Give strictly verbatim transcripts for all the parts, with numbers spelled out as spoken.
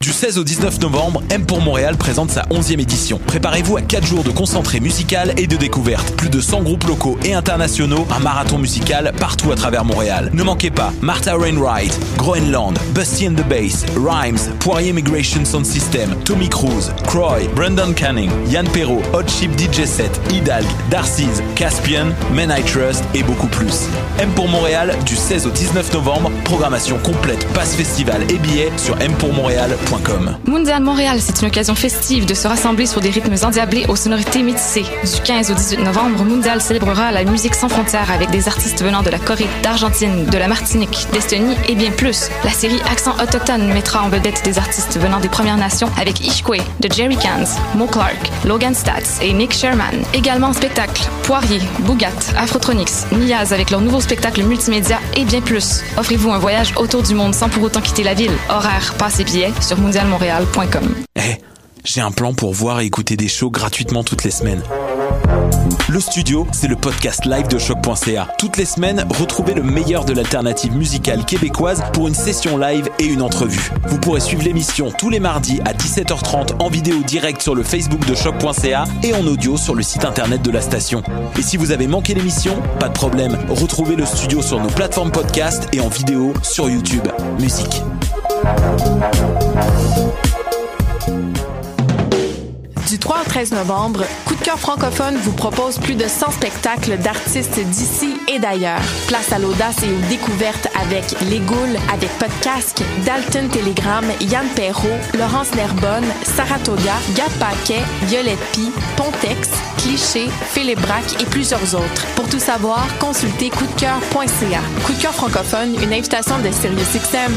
Du seize au dix-neuf novembre, M pour Montréal présente sa onzième édition. Préparez-vous à quatre jours de concentré musical et de découverte. Plus de cent groupes locaux et internationaux, un marathon musical partout à travers Montréal. Ne manquez pas Martha Wainwright, Groenland, Busty and the Bass, Rhymes, Poirier Migration Sound System, Tommy Cruise, Croy, Brendan Canning, Yann Perrault, Hot Chip D J Set, Hidalg, Darcy's, Caspian, Men I Trust et beaucoup plus. M pour Montréal du seize au dix-neuf novembre. Programmation complète, passe festival et billets sur m pour montréal point com. Mondial Montréal, c'est une occasion festive de se rassembler sur des rythmes endiablés aux sonorités métissées. Du quinze au dix-huit novembre, Mondial célébrera la musique sans frontières avec des artistes venant de la Corée, d'Argentine, de la Martinique, d'Estonie et bien plus. La série Accent autochtone mettra en vedette des artistes venant des Premières Nations avec Ishkwe, de Jerry Cans, Mo Clark, Logan Stats et Nick Sherman. Également en spectacle, Poirier, Bougat, Afrotronics, Niaz avec leur nouveau spectacle multimédia et bien plus. Offrez-vous un voyage autour du monde sans pour autant quitter la ville. Horaires, passes et billets sur mondial montréal point com. Eh, hey, j'ai un plan pour voir et écouter des shows gratuitement toutes les semaines. Le Studio, c'est le podcast live de choc point c a. Toutes les semaines, retrouvez le meilleur de l'alternative musicale québécoise pour une session live et une entrevue. Vous pourrez suivre l'émission tous les mardis à dix-sept heures trente en vidéo direct sur le Facebook de choc point c a et en audio sur le site internet de la station. Et si vous avez manqué l'émission, pas de problème, retrouvez le Studio sur nos plateformes podcast et en vidéo sur YouTube. Musique. Du trois au treize novembre, Coup de cœur francophone vous propose plus de cent spectacles d'artistes d'ici et d'ailleurs. Place à l'audace et aux découvertes avec Les Goules, avec Podcasque, Dalton Telegram, Yann Perrault, Laurence Nerbonne, Saratoga, Gab Paquet, Violette Pie, Pontex, Cliché, Philippe Braque et plusieurs autres. Pour tout savoir, consultez coup de cœur point c a. Coup de cœur francophone, une invitation de Sirius X M.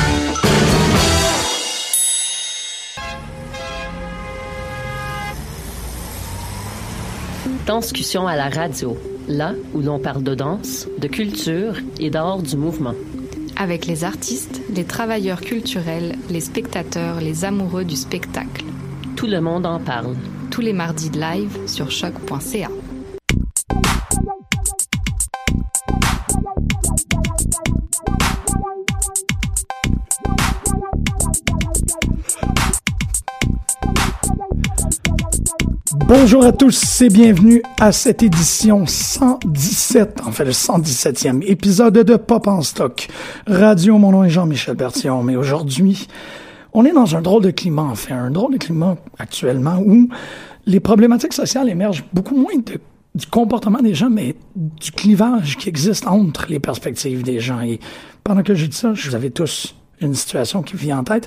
Danscussion à la radio, là où l'on parle de danse, de culture et d'art du mouvement. Avec les artistes, les travailleurs culturels, les spectateurs, les amoureux du spectacle. Tout le monde en parle. Tous les mardis de live sur choc point c a. Bonjour à tous et bienvenue à cette édition cent dix-sept, en fait le cent dix-septième épisode de Pop en stock. Radio, mon nom est Jean-Michel Bertillon, mais aujourd'hui, on est dans un drôle de climat, en fait, un drôle de climat actuellement où les problématiques sociales émergent beaucoup moins de, du comportement des gens, mais du clivage qui existe entre les perspectives des gens. Et pendant que je dis ça, vous avez tous une situation qui vient en tête,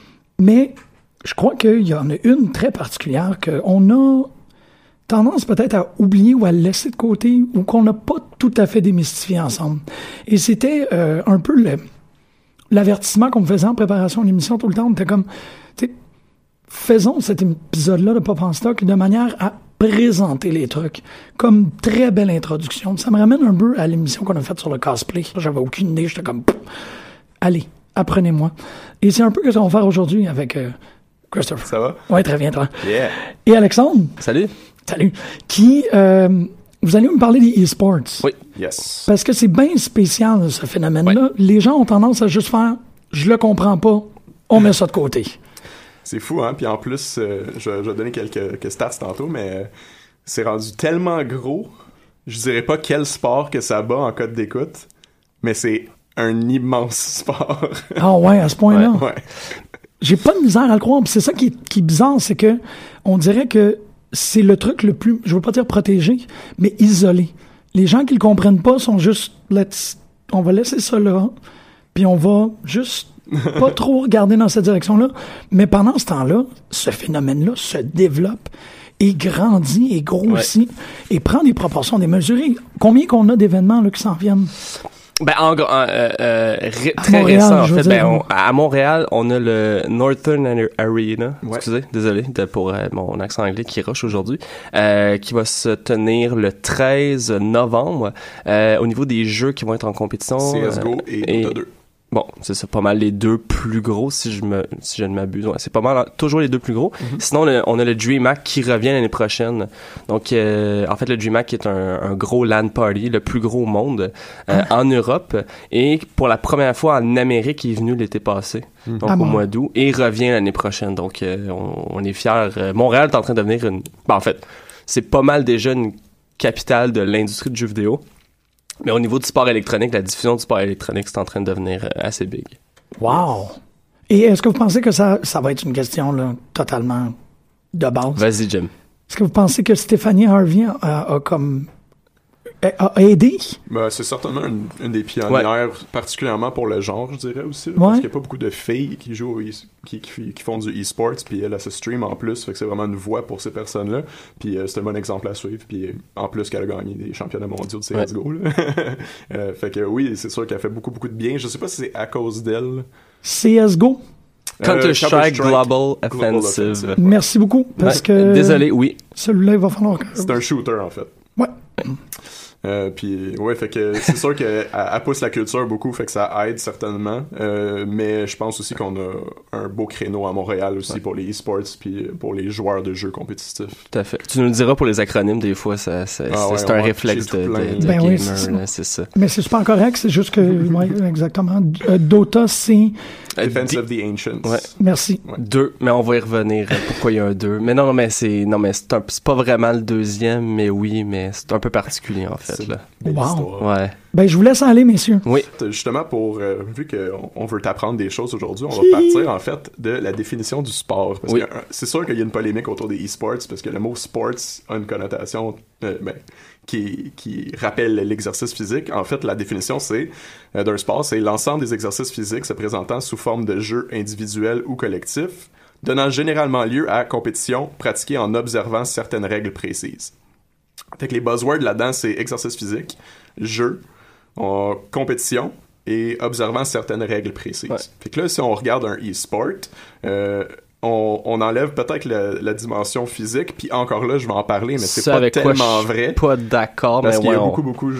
mais je crois qu'il y en a une très particulière qu'on a tendance peut-être à oublier ou à laisser de côté ou qu'on n'a pas tout à fait démystifié ensemble. Et c'était euh, un peu le, l'avertissement qu'on me faisait en préparation de l'émission tout le temps. On était comme, tu sais, faisons cet épisode-là de Pop en stock de manière à présenter les trucs comme très belle introduction. Ça me ramène un peu à l'émission qu'on a faite sur le cosplay. J'avais aucune idée, j'étais comme, allez, apprenez-moi. Et c'est un peu ce qu'on va faire aujourd'hui avec euh, Christopher. Ça va? Oui, très bien, toi. Yeah. Et Alexandre. Salut. Salut. Qui, euh, vous allez me parler des e-sports. Oui. Yes. Parce que c'est bien spécial, ce phénomène-là. Oui. Les gens ont tendance à juste faire, je le comprends pas, on met ça de côté. C'est fou, hein? Puis en plus, euh, je, je vais donner quelques, quelques stats tantôt, mais euh, c'est rendu tellement gros, je dirais pas quel sport que ça bat en code d'écoute, mais c'est un immense sport. Ah ouais, à ce point-là? Ouais, ouais. J'ai pas de misère à le croire. Puis c'est ça qui est, qui est bizarre, c'est que on dirait que c'est le truc le plus, je veux pas dire protégé, mais isolé. Les gens qui le comprennent pas sont juste, let's, on va laisser ça là, puis on va juste pas trop regarder dans cette direction-là. Mais pendant ce temps-là, ce phénomène-là se développe et grandit et grossit ouais. et prend des proportions démesurées. Combien qu'on a d'événements là qui s'en viennent? Ben en gros, euh, euh, ré- très Montréal, récent en fait. dire, Ben on, à Montréal, on a le Northern Arena. Ouais. Excusez, désolé de, pour euh, mon accent anglais qui rush aujourd'hui, euh, qui va se tenir le treize novembre. Euh, au niveau des jeux qui vont être en compétition, C S G O euh, et Dota deux. bon, c'est ça, pas mal les deux plus gros, si je me, si je ne m'abuse. Ouais, c'est pas mal, toujours les deux plus gros. Mm-hmm. Sinon, le, on a le DreamHack qui revient l'année prochaine. Donc, euh, en fait, le DreamHack est un, un gros LAN party, le plus gros au monde, euh, ah. en Europe. Et pour la première fois en Amérique, il est venu l'été passé. Mm-hmm. Donc, ah, au bon. mois d'août. Et il revient l'année prochaine. Donc, euh, on, on est fiers. Montréal est en train de devenir une, ben, en fait, c'est pas mal déjà une capitale de l'industrie du jeu vidéo. Mais au niveau du sport électronique, la diffusion du sport électronique, c'est en train de devenir assez big. Wow! Et est-ce que vous pensez que ça, ça va être une question là, totalement de base? Vas-y, Jim. Est-ce que vous pensez que Stephanie Harvey a, a comme a aidé? Ben, c'est certainement une, une des pionnières, ouais. particulièrement pour le genre, je dirais aussi. Là, ouais. Parce qu'il n'y a pas beaucoup de filles qui jouent, au, qui, qui, qui font du e-sports, puis elle, elle se stream en plus, fait que c'est vraiment une voix pour ces personnes-là. Puis euh, c'est un bon exemple à suivre, puis en plus qu'elle a gagné des championnats mondiaux de C S G O. Ouais. euh, fait que oui, c'est sûr qu'elle fait beaucoup, beaucoup de bien. Je sais pas si c'est à cause d'elle. C S G O? Counter-Strike euh, Global, Global Offensive. Offensive. Ouais. Merci beaucoup, parce ouais. que... Désolé, oui. Celui-là, il va falloir que... C'est un shooter, en fait. Ouais. Euh, puis ouais, fait que c'est sûr qu'elle elle pousse la culture beaucoup, fait que ça aide certainement. Euh, mais je pense aussi qu'on a un beau créneau à Montréal aussi ouais. pour les e-sports puis pour les joueurs de jeux compétitifs. Tout à fait. Tu nous le diras pour les acronymes, des fois, ça, ça, ah c'est, ouais, c'est un réflexe de, de, de ben gamer, oui, c'est, là, c'est ça. Mais c'est super correct, c'est juste que, ouais, exactement. Euh, Dota, c'est... Defense of the Ancients. Ouais. Merci. Ouais. Deux, mais on va y revenir. Pourquoi il y a un deux? Mais non, non, mais c'est, non, mais c'est, un, c'est pas vraiment le deuxième, mais oui, mais c'est un peu particulier, en fait, c'est là. Wow. Ouais. Ben, je vous laisse aller, messieurs. Oui. Justement, pour, euh, vu qu'on on veut t'apprendre des choses aujourd'hui, on va partir, en fait, de la définition du sport. Parce oui. que c'est sûr qu'il y a une polémique autour des e-sports, parce que le mot sports a une connotation, euh, ben, Qui, qui rappelle l'exercice physique. En fait, la définition c'est euh, d'un sport, c'est l'ensemble des exercices physiques se présentant sous forme de jeu individuel ou collectif, donnant généralement lieu à compétition pratiquée en observant certaines règles précises. Fait que les buzzwords là-dedans, c'est exercice physique, jeu, euh, compétition et observant certaines règles précises. Ouais. Fait que là, si on regarde un e-sport, euh, On, on enlève peut-être la, la dimension physique, puis encore là, je vais en parler, mais c'est ça pas tellement je vrai. Pas d'accord, parce mais qu'il ouais, y a on... beaucoup, beaucoup,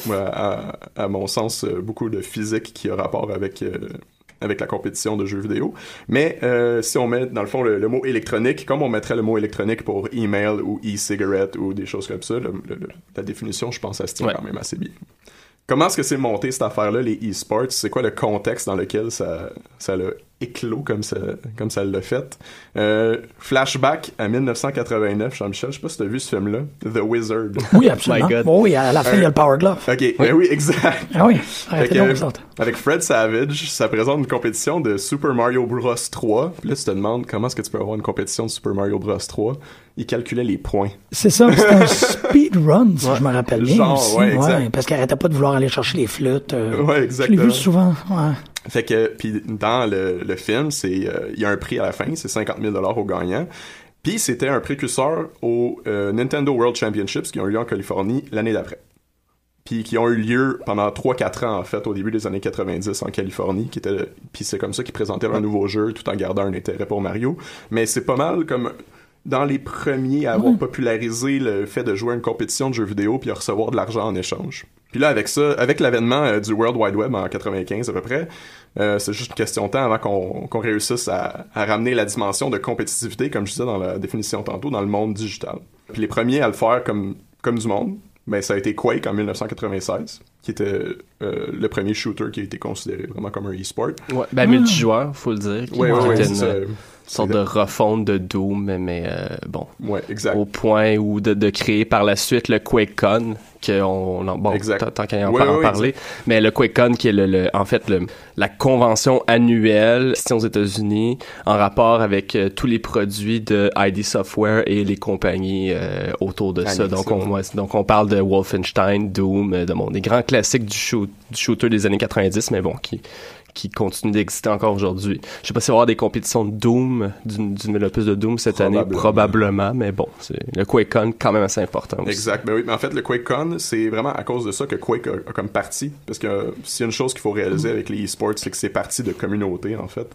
à, à mon sens, beaucoup de physique qui a rapport avec euh, avec la compétition de jeux vidéo. Mais euh, si on met dans le fond le, le mot électronique, comme on mettrait le mot électronique pour email ou e-cigarette ou des choses comme ça, le, le, le, la définition, je pense, ça se tient ouais. quand même assez bien. Comment est-ce que c'est monté cette affaire-là, les e-sports? C'est quoi le contexte dans lequel ça, ça l'a éclos comme ça, comme ça l'a fait? Euh, flashback à dix-neuf cent quatre-vingt-neuf, Jean-Michel, je sais pas si t'as vu ce film-là, The Wizard. Oui, absolument. Oh, oui, à la fin, il euh, y a le Power Glove. OK, oui, ben oui exact. Ah oui, arrêtez donc, euh, avec Fred Savage, ça présente une compétition de Super Mario Bros. trois. Puis là, tu te demandes comment est-ce que tu peux avoir une compétition de Super Mario Bros. trois. Il calculait les points. C'est ça, c'est un speedrun, si ouais. je me rappelle bien. Genre, aussi. Ouais, exact. Ouais, parce qu'il arrêtait pas de vouloir aller chercher les flûtes. Euh, ouais, exactement. Je l'ai vu souvent, ouais. Fait que, puis dans le, le film, c'est il euh, y a un prix à la fin, c'est cinquante mille dollars au gagnant. Puis c'était un précurseur au euh, Nintendo World Championships qui ont eu lieu en Californie l'année d'après. Puis qui ont eu lieu pendant trois à quatre ans, en fait, au début des années quatre-vingt-dix en Californie, qui était, puis c'est comme ça qu'ils présentaient un nouveau jeu tout en gardant un intérêt pour Mario. Mais c'est pas mal comme dans les premiers à avoir mmh. popularisé le fait de jouer à une compétition de jeux vidéo puis à recevoir de l'argent en échange. Puis là, avec ça, avec l'avènement euh, du World Wide Web en quatre-vingt-quinze à peu près, euh, c'est juste une question de temps avant qu'on, qu'on réussisse à, à ramener la dimension de compétitivité, comme je disais dans la définition tantôt, dans le monde digital. Puis les premiers à le faire comme, comme du monde, ben ça a été Quake en dix-neuf cent quatre-vingt-seize, qui était euh, le premier shooter qui a été considéré vraiment comme un e-sport. Ouais, ben multijoueur, faut le dire. Ouais, ouais, ouais, c'est ça. Sorte de refonte de Doom, mais euh, bon. Ouais, exact. Au point où de, de créer par la suite le QuakeCon, qu'on en, bon, exact. tant qu'à en, ouais, en ouais, parler, exact. Mais le QuakeCon qui est le, le en fait le, la convention annuelle aux États-Unis en rapport avec euh, tous les produits de I D Software et les compagnies euh, autour de Annexe, ça. Donc on, ouais, donc on parle de Wolfenstein, Doom, de bon, des grands classiques du, shoot, du shooter des années quatre-vingt-dix, mais bon, qui qui continue d'exister encore aujourd'hui. Je sais pas s'il va y avoir des compétitions de Doom, d'une, d'une développeuse de Doom cette probablement. année, probablement, mais bon, c'est le QuakeCon quand même assez important aussi. Exact, ben oui, mais en fait, le QuakeCon, c'est vraiment à cause de ça que Quake a, a comme parti, parce que euh, s'il y a une chose qu'il faut réaliser avec les e-sports, c'est que c'est parti de communauté, en fait.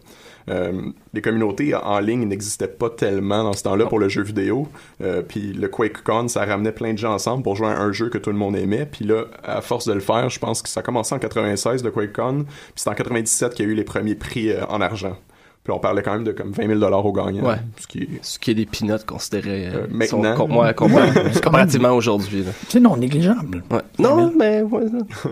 Euh, les communautés en ligne n'existaient pas tellement dans ce temps-là pour le jeu vidéo. Euh, puis le QuakeCon, ça ramenait plein de gens ensemble pour jouer à un jeu que tout le monde aimait. Puis là, à force de le faire, je pense que ça a commencé en quatre-vingt-seize, le QuakeCon. Puis c'est en quatre-vingt-dix-sept qu'il y a eu les premiers prix euh, en argent. Puis on parlait quand même de comme vingt mille dollars au gagnant. Ouais. Ce qui est, ce qui est des peanuts considérés euh, euh, maintenant. Sont, com- ouais, compar- comparativement aujourd'hui. Là. C'est non négligeable. Ouais. Non, mais... Ouais,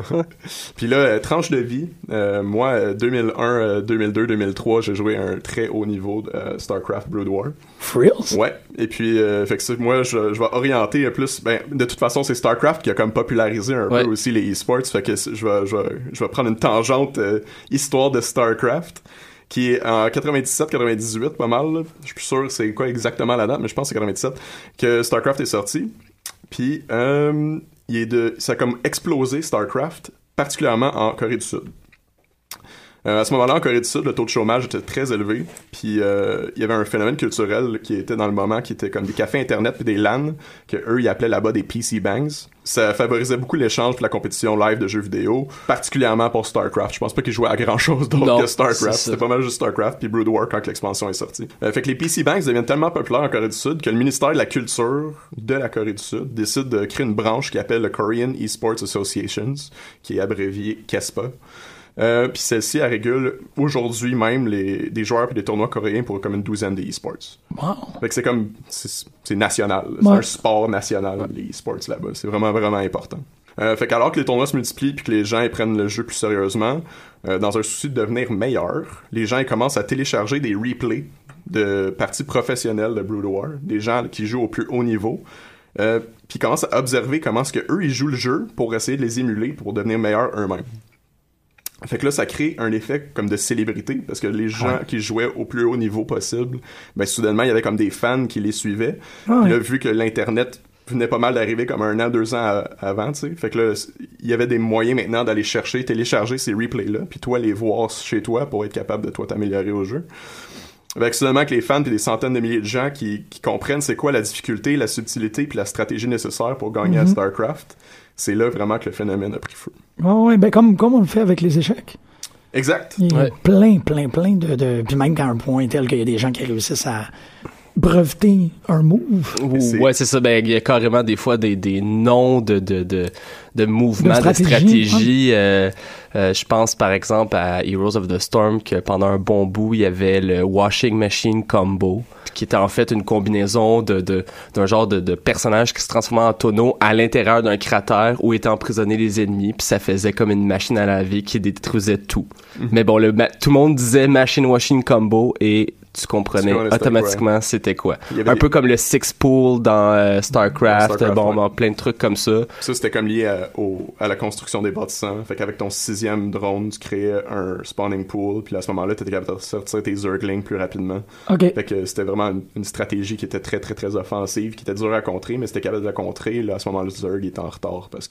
puis là, euh, tranche de vie. Euh, moi, deux mille un, euh, deux mille deux, deux mille trois, j'ai joué à un très haut niveau de euh, StarCraft Brood War. Frills? Ouais. Et puis, euh, fait que ça, moi, je, je vais orienter plus... Ben, de toute façon, c'est StarCraft qui a comme popularisé un ouais. peu aussi les e-sports. Fait que je vais, je vais, je vais prendre une tangente euh, histoire de StarCraft. Qui est en quatre-vingt-dix-sept quatre-vingt-dix-huit, pas mal, là. Je suis plus sûr c'est quoi exactement la date, mais je pense que c'est quatre-vingt-dix-sept, que StarCraft est sorti. Puis, euh, il est de, ça a comme explosé StarCraft, particulièrement en Corée du Sud. Euh, à ce moment-là, en Corée du Sud, le taux de chômage était très élevé, puis euh, il y avait un phénomène culturel qui était dans le moment, qui était comme des cafés internet puis des LAN, que eux ils appelaient là-bas des P C bangs. Ça favorisait beaucoup l'échange puis la compétition live de jeux vidéo, particulièrement pour StarCraft. Je pense pas qu'ils jouaient à grand-chose d'autre non, que StarCraft. C'était pas mal juste StarCraft puis Brood War quand l'expansion est sortie. Euh, fait que les P C bangs deviennent tellement populaires en Corée du Sud que le ministère de la Culture de la Corée du Sud décide de créer une branche qui appelle le Korean Esports Associations, qui est abrévié KESPA. Euh, puis celle-ci, elle régule aujourd'hui même les, des joueurs et des tournois coréens pour comme une douzaine de e-sports. Wow. Fait que c'est comme, c'est, c'est national. Ouais. C'est un sport national, les e-sports là-bas. C'est vraiment, vraiment important. Euh, fait qu'alors que les tournois se multiplient puis que les gens ils prennent le jeu plus sérieusement, euh, dans un souci de devenir meilleur, les gens ils commencent à télécharger des replays de parties professionnelles de Brood War, des gens qui jouent au plus haut niveau. Euh, puis commencent à observer comment est-ce que eux ils jouent le jeu pour essayer de les émuler pour devenir meilleurs eux-mêmes. Fait que là, ça crée un effet comme de célébrité, parce que les gens ouais. qui jouaient au plus haut niveau possible, ben soudainement, il y avait comme des fans qui les suivaient. Ouais. Puis là, vu que l'Internet venait pas mal d'arriver comme un an, deux ans à, avant, tu sais, fait que là, il y avait des moyens maintenant d'aller chercher, télécharger ces replays-là, puis toi, les voir chez toi pour être capable de toi t'améliorer au jeu. Fait que soudainement que les fans puis des centaines de milliers de gens qui, qui comprennent c'est quoi la difficulté, la subtilité puis la stratégie nécessaire pour gagner mm-hmm. à StarCraft, c'est là vraiment que le phénomène a pris feu. Oh, ouais, ben comme, comme on le fait avec les échecs. Exact. Il y a ouais. plein, plein, plein de, de... Puis même qu'à un point tel qu'il y a des gens qui réussissent à breveter un move. C'est... Ouais, c'est ça. Ben, il y a carrément des fois des, des noms de, de, de, de mouvements, de stratégie. De stratégie. Hein? Euh, euh, je pense par exemple à Heroes of the Storm que pendant un bon bout, il y avait le Washing Machine Combo, qui était en fait une combinaison de, de, d'un genre de, de personnage qui se transformait en tonneau à l'intérieur d'un cratère où étaient emprisonnés les ennemis, puis ça faisait comme une machine à laver qui détruisait tout. Mm-hmm. Mais bon, le, tout le monde disait Machine Washing Combo et tu comprenais automatiquement ouais. c'était quoi. Un des... peu comme le Six Pool dans euh, StarCraft, Starcraft, bon, ouais. bon, plein de trucs comme ça. Ça, c'était comme lié à, au, à la construction des bâtissants. Fait qu'avec ton sixième drone, tu créais un spawning pool, puis à ce moment-là, tu étais capable de sortir tes Zerglings plus rapidement. Okay. Fait que c'était vraiment une, une stratégie qui était très, très, très offensive, qui était dure à contrer, mais c'était capable de la contrer. Là, à ce moment-là, Zerg était en retard parce que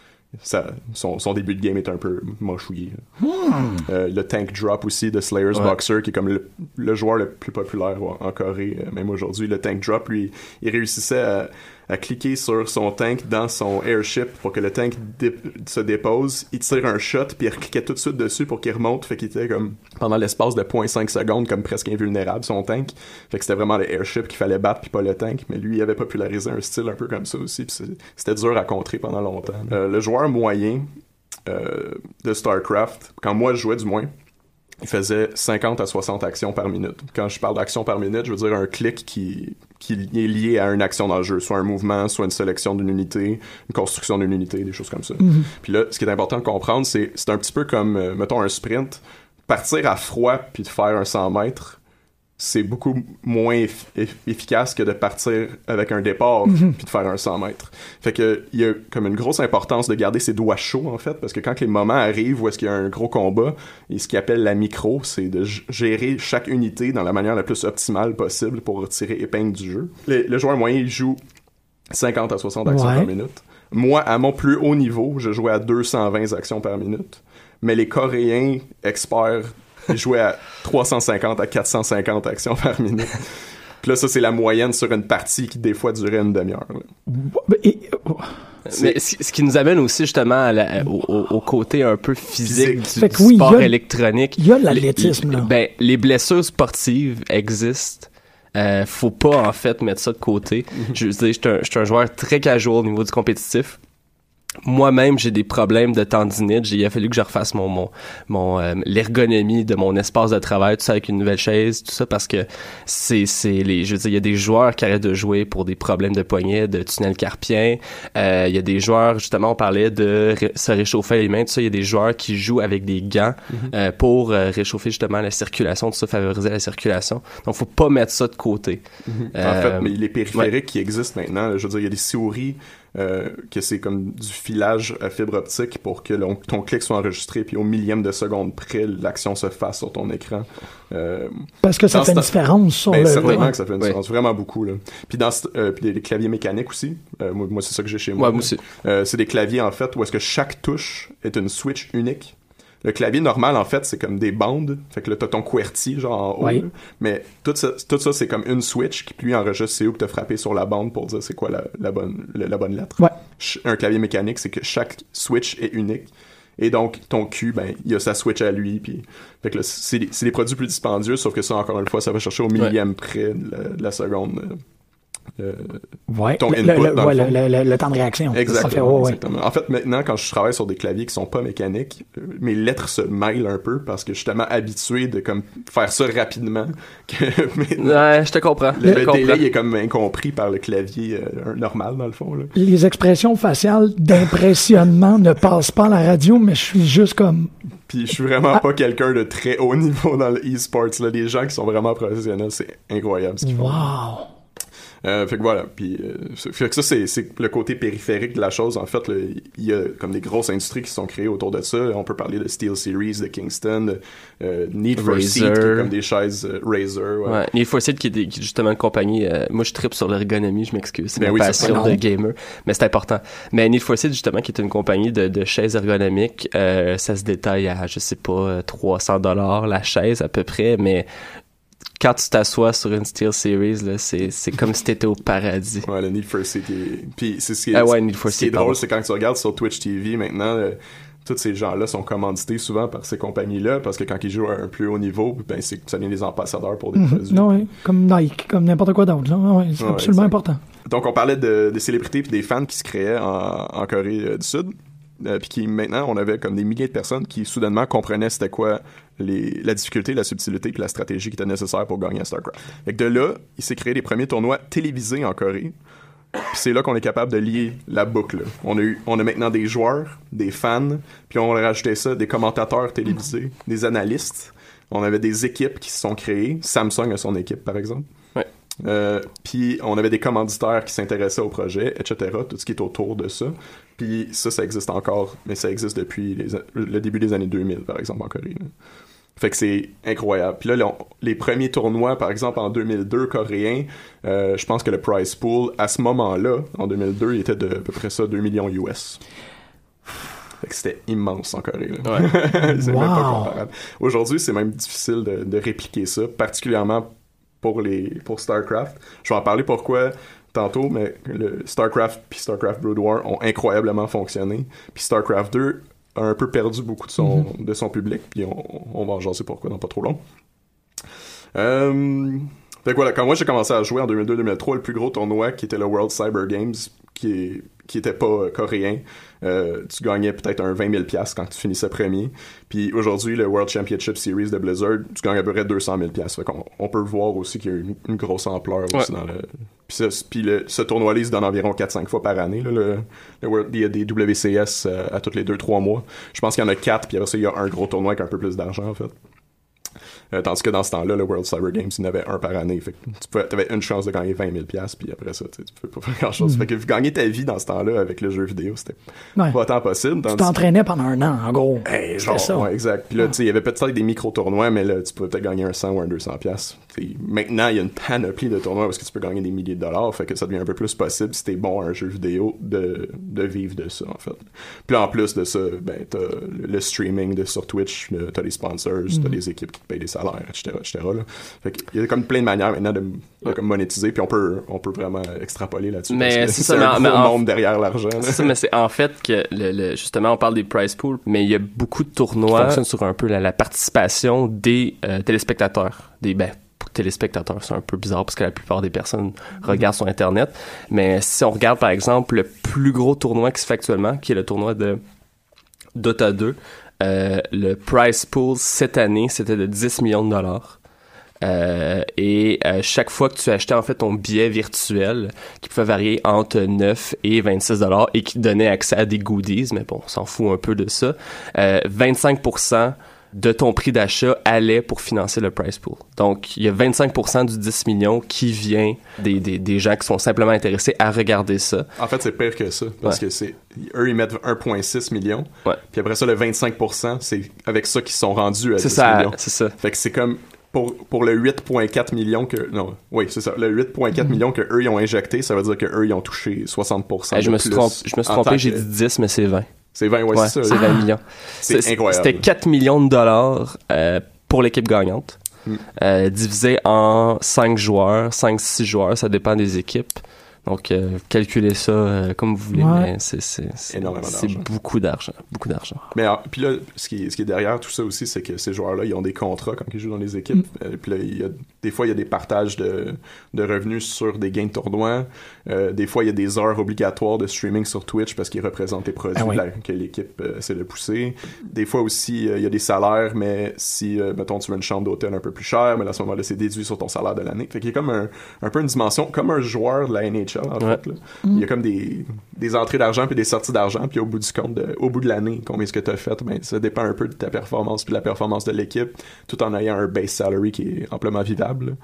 Ça, son, son début de game est un peu mochouillé. Hmm. Euh, le tank drop aussi de Slayer's ouais. Boxer, qui est comme le, le joueur le plus populaire en Corée, euh, même aujourd'hui. Le tank drop, lui, il réussissait à, à cliquer sur son tank dans son airship pour que le tank dip, se dépose. Il tire un shot, puis il recliquait tout de suite dessus pour qu'il remonte. Fait qu'il était comme, pendant l'espace de zéro virgule cinq secondes, comme presque invulnérable, son tank. Fait que c'était vraiment le airship qu'il fallait battre, puis pas le tank. Mais lui, il avait popularisé un style un peu comme ça aussi, puis c'était dur à contrer pendant longtemps. Euh, le joueur moyen euh, de StarCraft, quand moi je jouais du moins, il faisait cinquante à soixante actions par minute. Quand je parle d'action par minute, je veux dire un clic qui, qui est lié à une action dans le jeu, soit un mouvement, soit une sélection d'une unité, une construction d'une unité, des choses comme ça. Mm-hmm. Puis là, ce qui est important de comprendre, c'est c'est un petit peu comme, euh, mettons, un sprint. Partir à froid puis de faire un cent mètres, c'est beaucoup moins eff- eff- efficace que de partir avec un départ mm-hmm. puis de faire un cent mètres. Fait que il y a comme une grosse importance de garder ses doigts chauds, en fait, parce que quand les moments arrivent où est-ce qu'il y a un gros combat, et ce qu'ils appellent la micro, c'est de g- gérer chaque unité dans la manière la plus optimale possible pour tirer épingle du jeu. Le, le joueur moyen, il joue cinquante à soixante actions ouais. par minute. Moi, à mon plus haut niveau, je jouais à deux cent vingt actions par minute. Mais les Coréens experts, ils jouaient à trois cent cinquante à quatre cent cinquante actions par minute. Puis là, ça, c'est la moyenne sur une partie qui, des fois, durait une demi-heure. Et, mais ce qui nous amène aussi justement à la, au, au côté un peu physique, physique. du, du oui, sport y a, électronique. Il y a de l'athlétisme, les, là. Ben, les blessures sportives existent. Euh, faut pas, en fait, mettre ça de côté. Mm-hmm. Je veux dire, je suis un, je suis un joueur très casual au niveau du compétitif. Moi-même, j'ai des problèmes de tendinite. J'ai, il a fallu que je refasse mon, mon, mon euh, l'ergonomie de mon espace de travail, tout ça avec une nouvelle chaise, tout ça parce que c'est, c'est les, je veux dire, il y a des joueurs qui arrêtent de jouer pour des problèmes de poignet, de tunnel carpien. Euh, il y a des joueurs, justement, on parlait de ré- se réchauffer les mains, tout ça. Il y a des joueurs qui jouent avec des gants mm-hmm. euh, pour euh, réchauffer justement la circulation, tout ça, favoriser la circulation. Donc, faut pas mettre ça de côté. Mm-hmm. Euh, en fait, mais les périphériques ouais. qui existent maintenant, je veux dire, il y a des souris Euh, que c'est comme du filage à fibre optique pour que le, ton clic soit enregistré puis au millième de seconde près l'action se fasse sur ton écran. Euh, Parce que ça fait une différence sur ben, le... Certainement ouais. que ça fait une différence, ouais. vraiment beaucoup. Là. Puis dans euh, puis les claviers mécaniques aussi, euh, moi, moi c'est ça que j'ai chez moi. Ouais, moi aussi. Euh, c'est des claviers en fait où est-ce que chaque touche est une switch unique. Le clavier normal, en fait, c'est comme des bandes. Fait que là, t'as ton QWERTY, genre en haut. Oui. Là. Mais tout ça, tout ça, c'est comme une switch qui, lui, enregistre c'est où que t'as frappé sur la bande pour dire c'est quoi la, la, bonne, la, la bonne lettre. Ouais. Un clavier mécanique, c'est que chaque switch est unique. Et donc, ton Q, ben, il y a sa switch à lui. Puis, fait que là, c'est, c'est des produits plus dispendieux, sauf que ça, encore une fois, ça va chercher au millième ouais. près de la, de la seconde. Euh, ouais, ton le, input le, dans ouais, le, le, le, le temps de réaction. Exactement, fait, oh, exactement. Ouais. En fait, maintenant, quand je travaille sur des claviers qui sont pas mécaniques, mes lettres se mêlent un peu parce que je suis tellement habitué de comme faire ça rapidement que ouais, je te comprends. Le, je le comprends. délai est comme incompris par le clavier euh, normal, dans le fond. Là. Les expressions faciales d'impressionnement ne passent pas à la radio, mais je suis juste comme... Puis je suis vraiment ah. pas quelqu'un de très haut niveau dans le e-sports. Là. Les gens qui sont vraiment professionnels, c'est incroyable ce qu'ils wow. font. Euh, fait que voilà, puis euh, fait que ça c'est, c'est le côté périphérique de la chose. En fait, il y a comme des grosses industries qui se sont créées autour de ça. On peut parler de SteelSeries, de Kingston, de euh, Need for Speed, qui est comme des chaises euh, Razer. Ouais. ouais, Need for Speed qui est, des, qui est justement une compagnie. Euh, moi, je trippe sur l'ergonomie, je m'excuse, c'est ben ma oui, passion de gamer, mais c'est important. Mais Need for Speed justement, qui est une compagnie de, de chaises ergonomiques, euh, ça se détaille à je sais pas trois cents dollars la chaise à peu près, mais quand tu t'assois sur une SteelSeries, là, c'est, c'est comme si t'étais au paradis. Ouais, le Need for Speed. Est... Puis c'est ce qui est, ah ouais, Need for ce qui est Speed, drôle, c'est quand tu regardes sur Twitch T V maintenant, euh, tous ces gens-là sont commandités souvent par ces compagnies-là parce que quand ils jouent à un plus haut niveau, ben c'est ça devient des ambassadeurs pour des mmh, produits. Non, oui, comme Nike, comme n'importe quoi d'autre. Là. Ouais, c'est ouais, absolument exact. important. Donc on parlait de, des célébrités et des fans qui se créaient en, en Corée euh, du Sud. Euh, puis qui maintenant on avait comme des milliers de personnes qui soudainement comprenaient c'était quoi les, la difficulté, la subtilité puis la stratégie qui était nécessaire pour gagner à StarCraft. Fait que de là, il s'est créé les premiers tournois télévisés en Corée. Puis c'est là qu'on est capable de lier la boucle. On a eu, on a maintenant des joueurs, des fans, puis on a rajouté ça, des commentateurs télévisés, des analystes. On avait des équipes qui se sont créées. Samsung a son équipe par exemple. Ouais. Euh, puis on avait des commanditaires qui s'intéressaient au projet, et cetera. Tout ce qui est autour de ça. Puis ça, ça existe encore, mais ça existe depuis les, le début des années deux mille, par exemple, en Corée. Là. Fait que c'est incroyable. Puis là, les, les premiers tournois, par exemple, en deux mille deux, coréens, euh, je pense que le prize pool, à ce moment-là, en deux mille deux, il était de à peu près ça, deux millions U S. Fait que c'était immense en Corée. Là. Ouais. c'est wow. même pas comparable. Aujourd'hui, c'est même difficile de, de répliquer ça, particulièrement pour, les, pour StarCraft. Je vais en parler pourquoi tantôt, mais le StarCraft puis StarCraft Brood War ont incroyablement fonctionné. Puis StarCraft deux a un peu perdu beaucoup de son, mm-hmm. de son public, puis on, on va en jaser pourquoi dans pas trop long. Euh, fait que voilà, quand moi j'ai commencé à jouer en deux mille deux deux mille trois, le plus gros tournoi qui était le World Cyber Games, qui, est, qui était pas euh, coréen, euh, tu gagnais peut-être un vingt mille dollars quand tu finissais premier. Puis aujourd'hui, le World Championship Series de Blizzard, tu gagnes à peu près deux cent mille dollars. Fait qu'on on peut voir aussi qu'il y a une, une grosse ampleur aussi ouais. dans le... Puis, ça, puis le, ce tournoi-là, il se donne environ quatre à cinq fois par année. Là, le, le World, il y a des W C S euh, à tous les deux trois mois. Je pense qu'il y en a quatre, puis après ça, il y a un gros tournoi avec un peu plus d'argent, en fait. Euh, tandis que dans ce temps-là, le World Cyber Games, il y en avait un par année. Fait que tu avais une chance de gagner vingt mille dollars, puis après ça, tu peux pas faire grand-chose. Mm. Fait que gagner ta vie dans ce temps-là avec le jeu vidéo, c'était ouais. pas tant possible. Tu t'entraînais pendant un an, en gros. Hey, genre, ça. Ouais, exact. Puis là, tu sais, il y avait peut-être des micro-tournois, mais là, tu pouvais peut-être gagner un cent ou un deux cents dollars. maintenant, il y a une panoplie de tournois parce que tu peux gagner des milliers de dollars, fait que ça devient un peu plus possible si t'es bon à un jeu vidéo de, de vivre de ça, en fait. Puis en plus de ça, ben, t'as le, le streaming de, sur Twitch, le, t'as les sponsors, mm-hmm. t'as les équipes qui te payent des salaires, et cetera, et cetera là. Fait qu'il y a comme plein de manières maintenant de, de ouais. comme monétiser, puis on peut, on peut vraiment extrapoler là-dessus. Mais parce que c'est, c'est ça, un mais gros en, monde derrière l'argent. Là. C'est ça, mais c'est en fait que, le, le, justement, on parle des prize pools, mais il y a beaucoup de tournois qui fonctionnent sur un peu la, la participation des euh, téléspectateurs, des, ben, téléspectateurs, c'est un peu bizarre parce que la plupart des personnes regardent sur Internet. Mais si on regarde, par exemple, le plus gros tournoi qui se fait actuellement, qui est le tournoi de Dota deux, euh, le prize pool cette année, c'était de dix millions de dollars. Euh, et euh, chaque fois que tu achetais en fait ton billet virtuel, qui pouvait varier entre neuf et vingt-six dollars et qui donnait accès à des goodies, mais bon, on s'en fout un peu de ça, euh, vingt-cinq pour cent de ton prix d'achat allait pour financer le prize pool. Donc, il y a vingt-cinq pour cent du dix millions qui vient des, des, des gens qui sont simplement intéressés à regarder ça. En fait, c'est pire que ça, parce ouais. que c'est eux, ils mettent un virgule six million, ouais. puis après ça, le vingt-cinq pour cent, c'est avec ça qu'ils sont rendus à c'est dix ça, millions. C'est ça. Fait que c'est comme pour, pour le huit virgule quatre millions que... Non, oui, c'est ça. Le huit virgule quatre mm-hmm. millions que eux ils ont injecté, ça veut dire qu'eux, ils ont touché soixante pour cent hey, je, de me plus trompe, je me suis trompé, j'ai que... dit dix, mais c'est vingt. C'est vingt, ouais, ouais c'est ça. C'est vingt millions. C'est, c'est incroyable. C'était quatre millions de dollars euh, pour l'équipe gagnante, mm. euh, divisé en cinq joueurs, cinq six joueurs, ça dépend des équipes. Donc, euh, calculez ça euh, comme vous voulez, ouais. mais c'est, c'est, c'est, énormément c'est d'argent. beaucoup d'argent. Beaucoup d'argent. Mais puis là, ce qui, est, ce qui est derrière tout ça aussi, c'est que ces joueurs-là, ils ont des contrats quand ils jouent dans les équipes. Mm. Euh, puis là, il y a, des fois, il y a des partages de, de revenus sur des gains de tournois. Euh, des fois, il y a des heures obligatoires de streaming sur Twitch parce qu'ils représentent les produits ah oui. la, que l'équipe euh, essaie de pousser. Des fois aussi, euh, il y a des salaires, mais si, euh, mettons, tu veux une chambre d'hôtel un peu plus chère, mais à ce moment-là, c'est déduit sur ton salaire de l'année. Fait qu'il y a comme un, un peu une dimension, comme un joueur de la N H L, en ouais. fait, là. Mm. Il y a comme des, des entrées d'argent puis des sorties d'argent, puis au bout du compte, de, au bout de l'année, combien est-ce que tu as fait, ben, ça dépend un peu de ta performance puis de la performance de l'équipe, tout en ayant un base salary qui est amplement vivable.